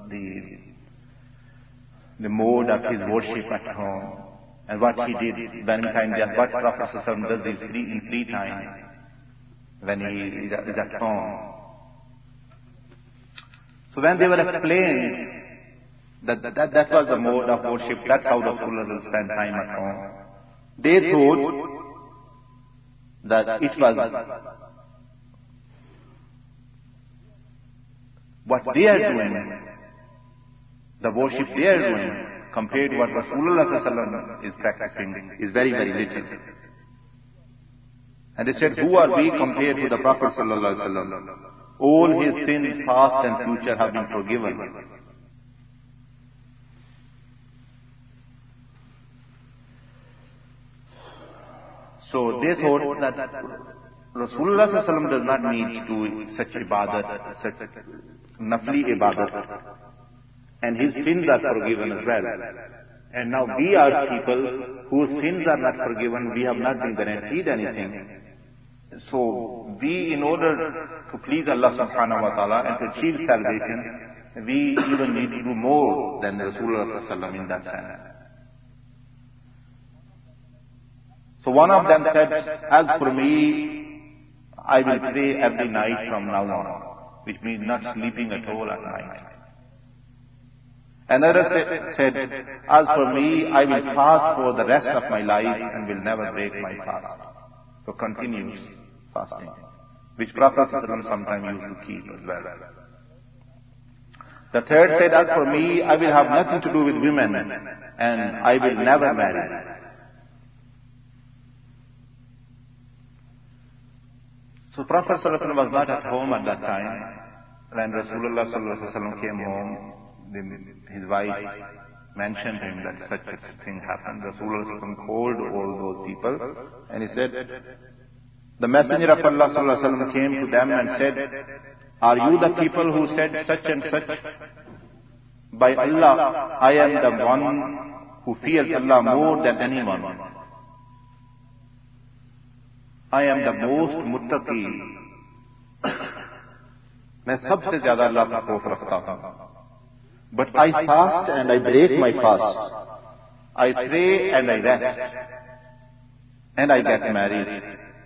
the mode of his worship at home, and what he did many times, what Prophet sallallahu alaihi wasallam does in free time when he is at home. So when they were explained that was the mode of worship, that's how Rasulullah spent time at home, they thought that it was what they are doing, the worship they are doing, compared to what Rasulullah is practicing, is very, very little. And they said, who are we compared to the Prophet ﷺ? All his sins, past and future, have been forgiven. So they thought that Rasulullah sallallahu alaihi wasallam does not need to do such ibadat, such nafli ibadat, and his sins are forgiven as well. And now we are people whose sins are not forgiven, we have not been guaranteed anything. So we, in order to please Allah subhanahu wa ta'ala and to achieve salvation, we even need to do more than Rasulullah sallallahu alaihi wasallam in that sense. So one of them said, as for me, I will pray every night from now on, which means not sleeping at all at night. Another said, as for me, I will fast for the rest of my life and will never break my fast. So continues fasting, which Prophet sometimes used to keep as well. The third said, as for me, I will have nothing to do with women and I will never marry. So Prophet was not at home at that time. When Rasulullah came home, his wife mentioned him that such a thing happened. Rasulullah called all those people and he said, the Messenger of Allah came to them and said, are you the people who said such and such? By Allah, I am the one who fears Allah more than anyone. I am the most muttaqi. मैं सबसे ज्यादा अल्लाह का खौफ रखता हूं. But I fast and I break my fast. I pray and I rest. And I get married.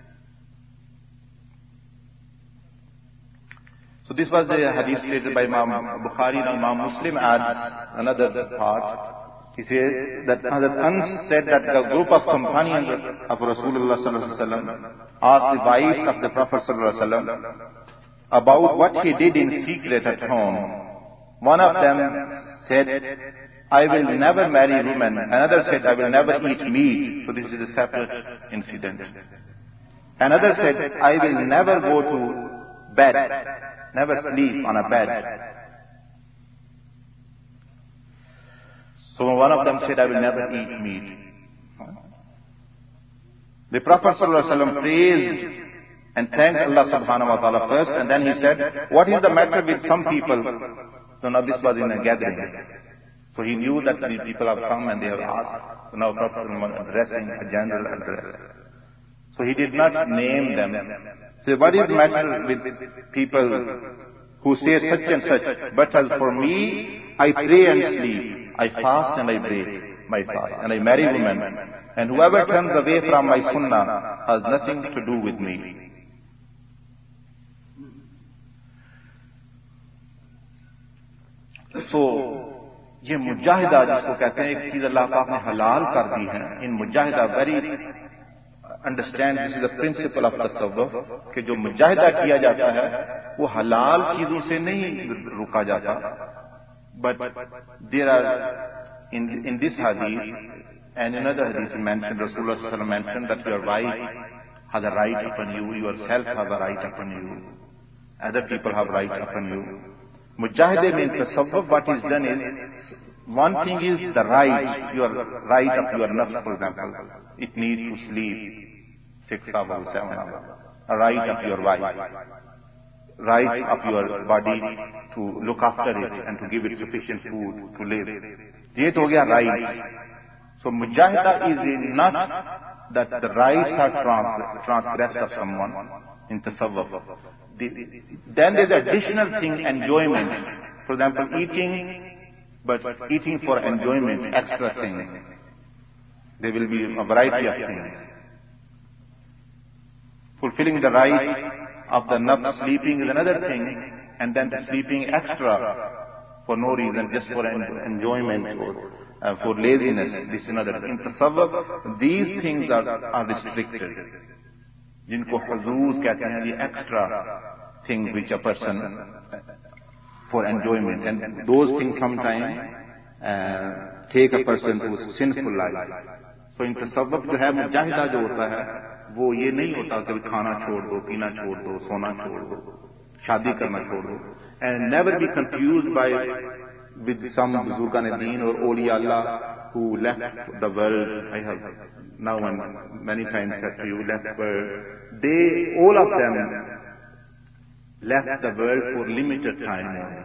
So this was a hadith stated by Imam Bukhari and Imam Muslim adds another part. He says that Hazrat Anas said that the group of companions of Rasulullah sallallahu alaihi wasallam asked the wives of the Prophet sallallahu alaihi wasallam about what he did in secret at home. One of them said, I will never marry women. Another said, I will never eat meat. So this is a separate incident. Another said, I will never go to bed, never sleep on a bed. So one of them said, I will never eat meat. The Prophet ﷺ praised and thanked Allah subhanahu wa ta'ala first, and then he said, what is the matter with some people? So now this was in a gathering. So he knew that many people have come and they have asked. So now Prophet was addressing a general address. So he did not name them. So what is the matter with people who say such and such? But as for me, I pray and sleep. I fast and I break my fast. And I marry women. And whoever turns away from my sunnah has nothing to do with me. So, ये मुजाहिदा जिसको कहते हैं, एक चीज अल्लाह पाक ने हलाल कर दी है. इन मुजाहिदा very understand this is the principle of tasawwuf कि जो मुजाहिदा किया जाता है वो हलाल चीजों से नहीं रुका जाता. But there are in this hadith and in other hadith mentioned, Rasulullah sallallahu alaihi wasallam mentioned that your wife has a right upon you, yourself has a right upon you, other people have right upon you. Mujahide means tasawwuf, what is done is, one thing is the right, your right of your nafs, for example. It needs to sleep 6 hours, 7 hours. A right of your wife. Right of your body to look after it and to give it sufficient food to live. Ye to ho gaya right. So mujahida is not that the rights are transgressed of someone in tasawwuf. Then there's additional thing, enjoyment. For example, eating, but eating for enjoyment, extra things. There will be a variety of things. Fulfilling the right of the nafs, sleeping is another thing, and then sleeping extra for no reason, just for enjoyment or for laziness, this is another. In tasawwuf, these things are restricted. Jinko huzuz कहते हैं, the extra things which a person for enjoyment, and those things sometimes take a person to sinful life. So in tasawwuf जो है मुजाहिदा जो होता है वो ये नहीं होता कि खाना छोड़ दो, पीना छोड़ दो, सोना छोड़ दो, शादी करना छोड़ दो. And never be confused with some Buzurgan-e-Deen or Awliya Allah who left the world. I have now and many times said to you, left world, all of them left the world for limited time only.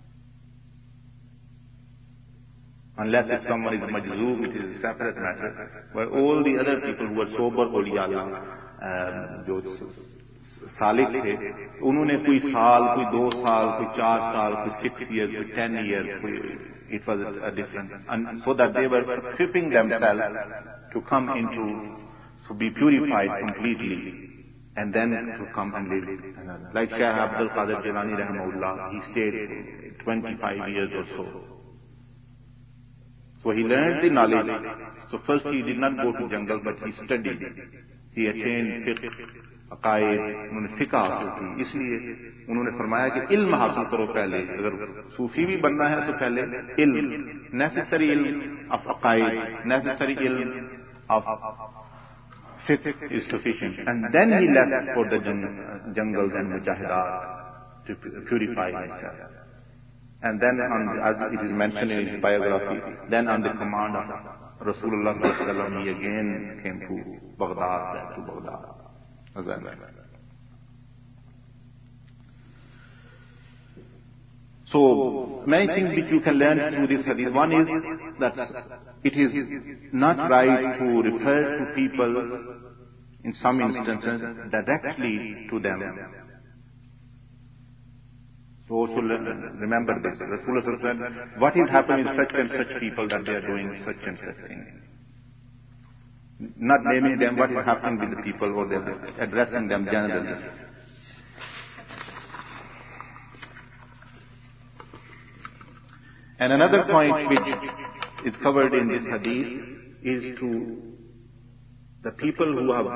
Unless if someone is majzoom, it is a separate matter. But all the other people who were sober, awliya Allah, जो सालिक थे, उन्होंने कोई साल, कोई 2 साल, कोई 4 साल, कोई 6 years, कोई 10 years, it was a different, and so that they were equipping themselves to come into, to be purified completely, and then to come and live. Like Shaykh Abdul Qadir Jilani Rahimahullah, he stayed 25 years or so. So he learned the knowledge. So first he did not go to jungle, but he studied. He attained fiqh, अकायद, उन्होंने फिक़ह हासिल की. इसलिए उन्होंने फरमाया कि इल्म हासिल करो पहले. अगर सूफी भी बनना है तो पहले इल्म, नेसेसरी इल्म ऑफ अकायद, नेसेसरी इल्म of fiqh is sufficient. And then he left for the jungles and mujahidat to purify himself. And then, as it is mentioned in his biography, then on the command of Rasulullah sallallahu alaihi wasallam, he again came to Baghdad, back to Baghdad. So, many things which you can learn through this hadith. One is that it is not right to refer to people, in some instances, directly to them. So also remember this. Rasulullah said, what is happening with such and such people that they are doing such and such thing. Not naming them, what is happening with the people, or they are addressing them generally. And another point which is covered in this hadith is to the people who have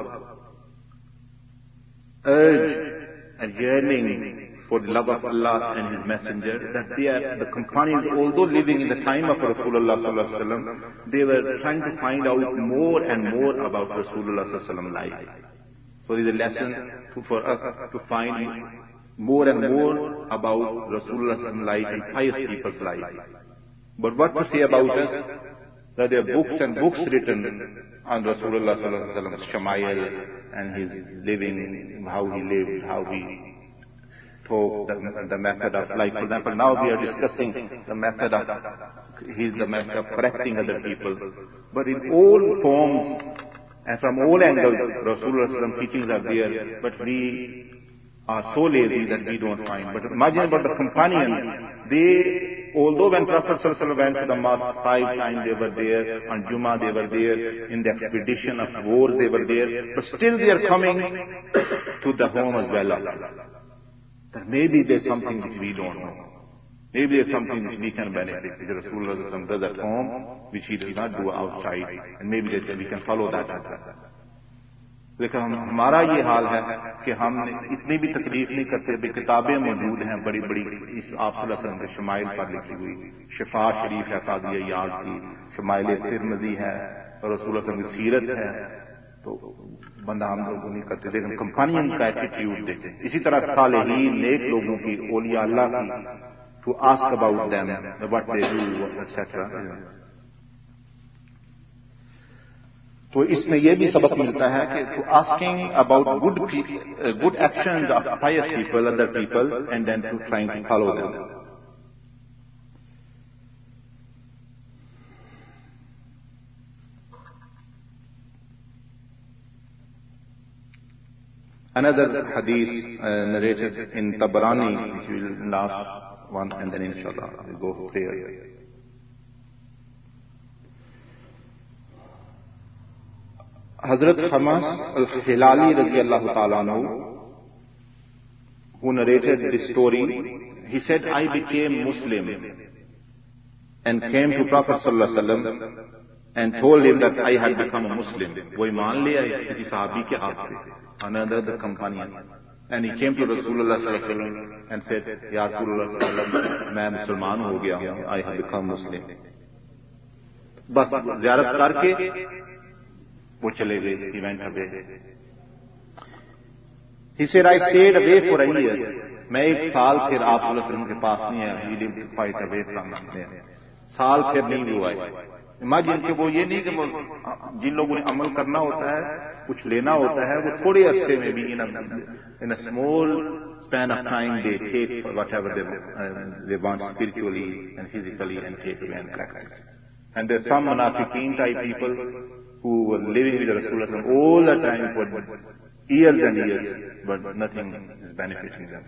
urged and yearning for the love of Allah and His Messenger, that they are the companions, although living in the time of Rasulullah sallallahu alaihi wasallam, they were trying to find out more and more about Rasulullah sallallahu alaihi wasallam life. So it is a lesson for us to find more and more about Rasulullah sallallahu alaihi wasallam life and pious people's life. But what to say about us? That there are books and books written on Rasulullah sallallahu alaihi wasallam's Shamayil and his living, how he lived, how he taught the method of, like for example, now we are discussing the method of, the method of correcting other people. But in all forms and from all angles, Rasulullah sallallahu alaihi wasallam teachings are there, but we are so lazy that we don't find. But imagine about the companion, although when Prophet sallallahu alaihi wasallam went to the mosque 5 times, they were there, on Jummah they were there, in the expedition of wars they were there, but still they are coming to the home as well. That maybe there's something which we don't know. Maybe there's something which we can benefit, which Rasulullah sallallahu alaihi wasallam does at home, which he does not do outside, and maybe we can follow that as well. लेकिन हमारा ये हाल है कि हम इतनी भी तकलीफ नहीं करते. भी किताबें मौजूद हैं बड़ी बड़ी इस आप सल्लल्लाहु अलैहि वसल्लम के शमाइल पर लिखी हुई. शिफा शरीफ है काज़ी इयाज़ की, शमाइल तिरमिज़ी है, और रसूलुल्लाह सल्लल्लाहु अलैहि वसल्लम की सीरत है. तो बंदा हम लोग नहीं करते, लेकिन कंपनियन का एटीट्यूड देते. इसी तरह सालेहीन नेक लोगों की, औलिया अल्लाह की, to ask about them what they do etcetera. तो इसमें यह भी सबक मिलता है कि to asking about good actions of pious people, other people, and then to trying to follow them. Another hadith narrated in Tabarani, which will last one, and then inshallah we'll go for prayer. Hazrat Hamas al-Hilali radiyallahu ta'ala anhu, who narrated this story, he said, I became Muslim and came to Prophet sallallahu alaihi wasallam and told him that I had become a Muslim. वो ईमान ले आए किसी साहबी के हाथ से, another companion. And he came to Rasulullah sallallahu alaihi wasallam and said, Ya Rasulullah sallallahu alaihi wasallam, मैं मुसलमान हो गया हूँ, I have become Muslim. बस ज़ियारत करके वो चले गए. He went away. He said, I stayed away for a year. मैं 1 साल फिर आप सल्लल्लाहु अलैहि वसल्लम के पास नहीं आया. He lived quite away from there. साल फिर नहीं हुआ. इमेजिन कि वो ये नहीं कि वो जिन लोगों ने अमल करना होता है, कुछ लेना होता है, वो थोड़े अरसे में भी in a small span of time they take for whatever they want spiritually and physically and take away and practice. And there's some munafiqeen type people who were living with Rasulullah all the time for years and years, but nothing is benefiting them.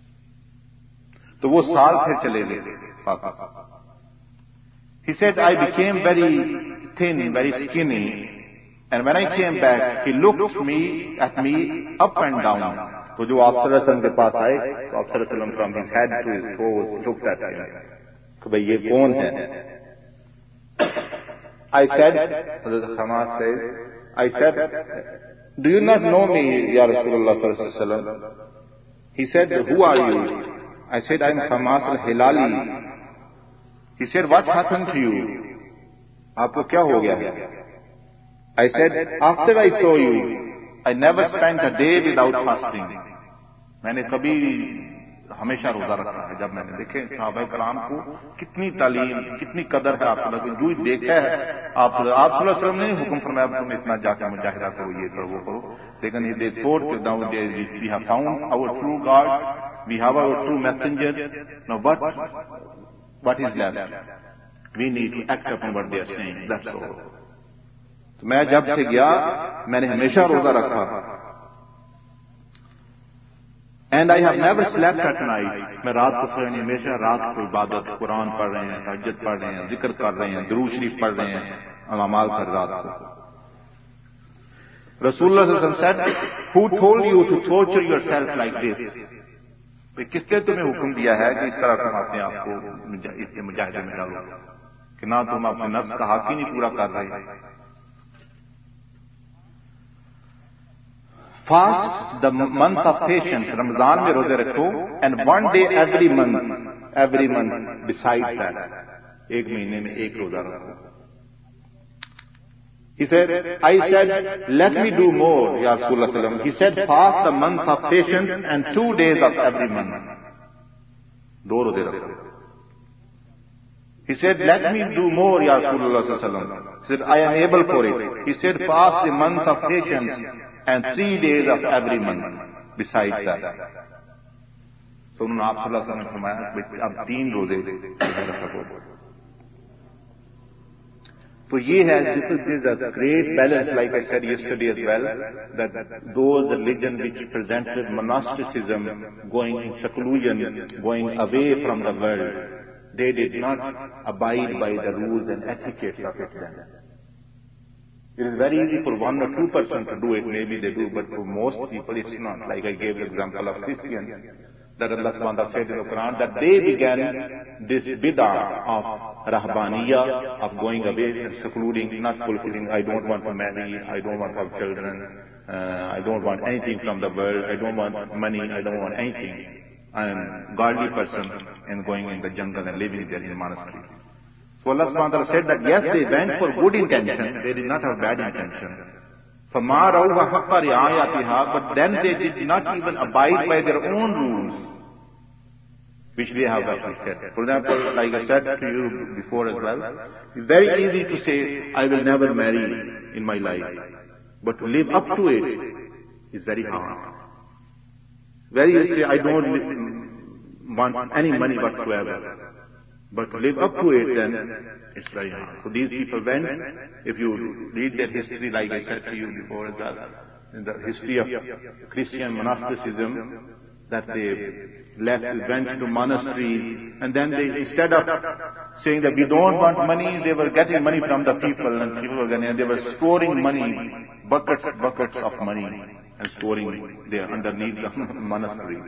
तो वो साल फिर चले गए वापस. He said, I became very thin, very skinny, and when I came back, he looked at me up and down. तो जो आप सल्लल्लाहु अलैहि वसल्लम के पास आए, तो आप सल्लल्लाहु अलैहि वसल्लम from his head to his toes looked at him. कि भाई ये कौन है? I said, Hazrat Hamas said, I said, do you not know me, Ya Rasulullah sallallahu alaihi wasallam? He said, who are you? I said, I am Hamas al-Hilali. He said, what happened to you? आपको क्या हो गया? I said, after I saw you, I never spent a day without fasting. मैंने कभी हमेशा रोजा रखा है. जब मैंने देखे सहाबा कराम को कितनी तालीम, कितनी कदर है आप लोगों को, जो देखा है आप सल्लल्लाहु अलैहि वसल्लम ने हुक्म फरमाया तुम इतना जाकर मुजाहिदा करो, ये करो, वो करो. लेकिन ये थॉट कि now we have found our true God, we have our true messenger. Now what is left? We need to act upon what they are saying. That's all. तो मैं जब से गया मैंने हमेशा रोजा रखा. And I have never slept at night. मैं रात को सोया नहीं, हमेशा रात को इबादत, कुरान पढ़ रहे हैं, तहज्जुद पढ़ रहे हैं, जिक्र कर रहे हैं, दुरूद शरीफ पढ़ रहे हैं, अमाल कर रात को. Rasulullah sallallahu alaihi wasallam said, who told you to torture yourself like this? किसने तुम्हें हुक्म दिया है कि इस तरह तुम अपने आप को इसके मुजाहिदे में डालो, कि ना तुम अपने नफ्स का हक ही नहीं पूरा कर रहे. Fast the month of patience, Ramzan में रोजे रखो, and one day every month besides that, एक महीने में एक रोजा रखो. He said, I said, let me do more, Ya Rasulullah. He said, fast the month of patience and 2 days of every month. दो रोजे रखो. He said, let me do more, Ya Rasulullah. He said, I am able for it. He said, fast the month of patience and 3 days of every month besides that. So उन्होंने आप सल्लल्लाहु अलैहि वसल्लम ने फरमाया अब 3 रोजे रखो. तो ये है, this is a great balance, like I said yesterday as well, that those religions which presented monasticism, going in seclusion, going away from the world, they did not abide by the rules and etiquettes of it then. It is very easy for 1 or 2% to do it, maybe they do, but for most people it's not. Like I gave the example of Christians, that Allah subhanahu wa ta'ala said in the Quran, that they began this bid'ah of rahbaniyah, of going away and secluding, not fulfilling, I don't want to marry, I don't want to have children, I don't want anything from the world, I don't want money, I don't want anything. I am a godly person and going in the jungle and living there in monastery. So Allah subhanahu wa ta'ala said that yes, they went for good intention, they did not have bad intention. فَمَا رَوْهَا حَقَّ رِعَايَتِهَا, but then they did not even abide by their own rules, which they have actually said. For example, like I said to you before as well, it's very easy to say, I will never marry in my life. But to live up to it is very hard. Very easy to say, I don't want any money whatsoever. But to live up to it, then it's very hard. So these people went, if you read their history, like I said to you before as well, in the history of Christian monasticism, that they went to monasteries, and then they, instead of saying that we don't want money, they were getting money from the people, and people were getting, and they were storing money, buckets of money, and storing there underneath the monastery.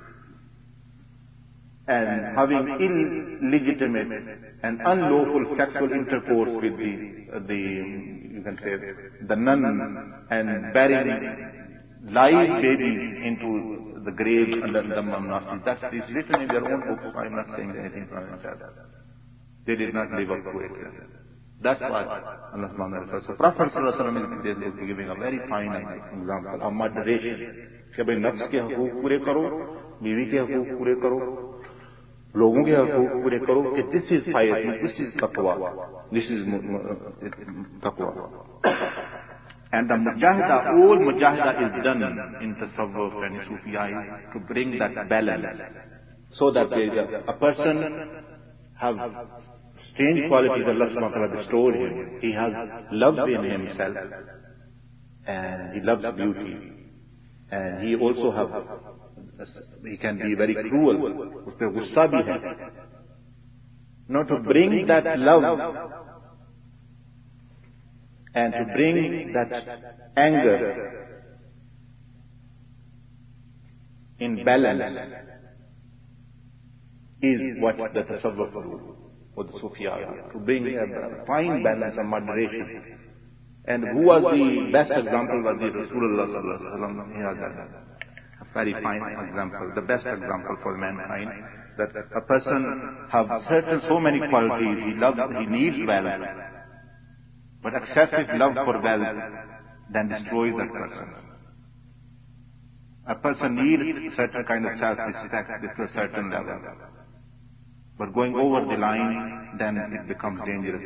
And having illegitimate and unlawful sexual intercourse with you can say, the nuns, and burying live babies into the grave under the monastery. That's written in their own books. I'm not saying anything from myself. They did not live up to it. That's why Allah subhanahu wa ta'ala. So Prophet sallallahu alaihi wasallam is giving a very fine example of moderation. कि भाई नफ्स के हुकूक पूरे करो, बीवी के हुकूक पूरे करो, लोगों के हकूक पूरे करो कि this is piety, this is तकवा, दिस इज तकवा. And the mujahada, all mujahada is done in tasawwuf and Sufiya to bring that balance, so that a person have strange qualities Allah subhanahu wa ta'ala bestowed him. He has love in himself, and he loves beauty, and he also he can be very cruel, uspe gussa bhi hai. Now to bring that love and to bring that anger in balance is what the tasawwuf do, or the Sufiya, to bring a fine balance and moderation. And who was the best example was the Rasulullah sallallahu alaihi wasallam. He has a very fine example, the best example for mankind, that a person have certain so many qualities. He needs wealth, but excessive love for wealth then destroys that person. A person needs certain kind of self-respect to a certain level, but going over the line, then it becomes dangerous.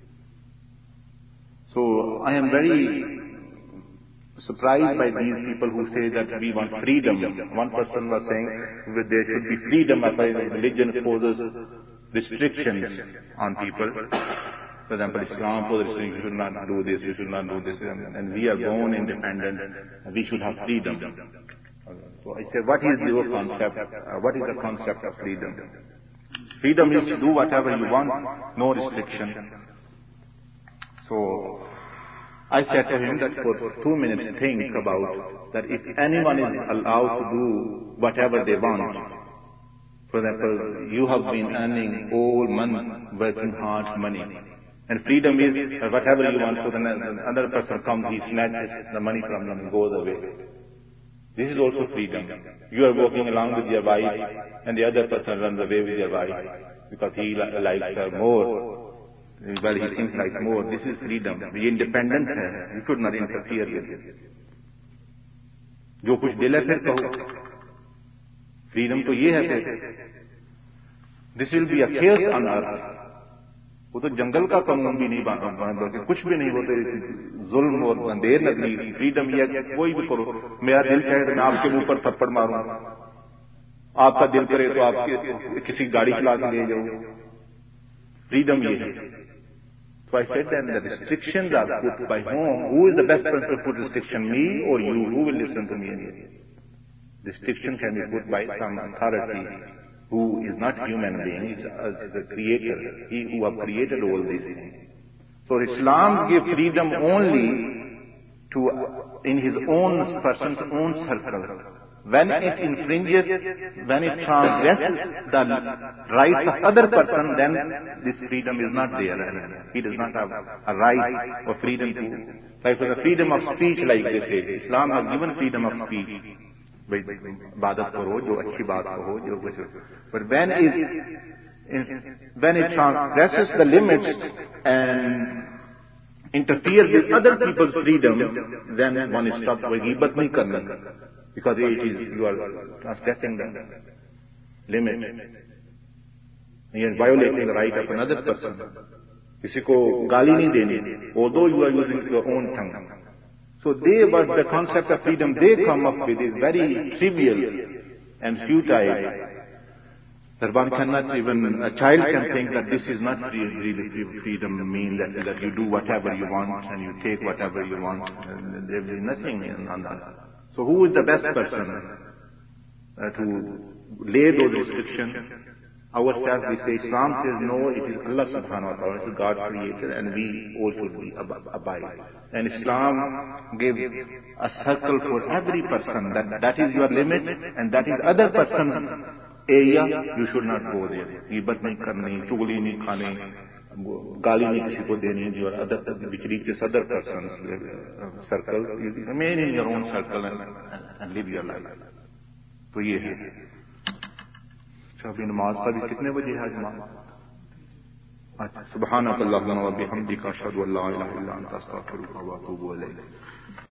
So I am very surprised by these people who say that we want freedom. One person was saying that there should be freedom as religion imposes restrictions on people. For example, Islam poses restrictions, you should not do this, you should not do this, and we are born independent, and we should have freedom. So I said, what is your concept? What is the concept of freedom? Freedom is to do whatever you want, no restriction. So I said to him that for 2 minutes think about that if anyone is allowed to do whatever they want. For example, you have been earning all month, working hard money. And freedom is whatever you want, so then another person comes, he snatches the money from them and goes away. This is also freedom. You are walking along with your wife, and the other person runs away with your wife because he likes her more. Well, he thinks like more. This is freedom. The independence है. You should not interfere with it. जो कुछ दिल है फिर कहो. Freedom तो ये है फिर. This will be a chaos on earth. वो तो जंगल का कानून भी नहीं बना, कुछ भी नहीं, वो तो जुल्म और अंधेर नगरी. फ्रीडम ये कोई भी करो. मेरा दिल चाहे तो मैं आपके मुंह पर थप्पड़ मारूं, आपका दिल करे तो आपके किसी गाड़ी चला के ले जाऊं. फ्रीडम ये है. So I said that the restrictions are put by whom? Who is the best person to put restriction, me or you? Who will listen to me? Restriction can be put by some authority who is not human being, is a creator, he who have created all these things. So Islam gives freedom only to in his own person's own circle. When it infringes, when it transgresses the rights of other person, then this freedom is not there. He does not have a right or freedom to, like for the freedom of speech, like they say. Islam has given freedom of speech. Ibadat karo, jo achhi baat kaho, jo kuch. But when it transgresses the limits and interferes with other people's freedom, then one is stopped. Ghibat nahi karna, because you are transgressing the limit. You are violating the right of another person. Kisi ko gali nahi deni, although you are using your own tongue. So but the concept of freedom they come up with is very trivial and futile. That one cannot even, a child can think that this is not really freedom, mean that you do whatever you want and you take whatever you want. There is nothing on that. So who is the best person to lay those restrictions? Ourselves, we say, Islam says no, it is Allah subhanahu wa ta'ala, it is God created, and we all should be abide. And Islam gives a circle for every person, that is your limit, and that is other person's area, you should not go there. Ghibat nahi karni, chugli nahi khani, gali nahi kisi ko deni, which reaches other person's circle. You remain in your own circle and live your life. So ye hai. अभी नमाज का भी कितने बजे है जमात? सुब्हानक अल्लाहुम्मा व बिहम्दिका अशहदु अल्ला इलाहा इल्ला अंता अस्तगफिरुका व अतूबु इलैक.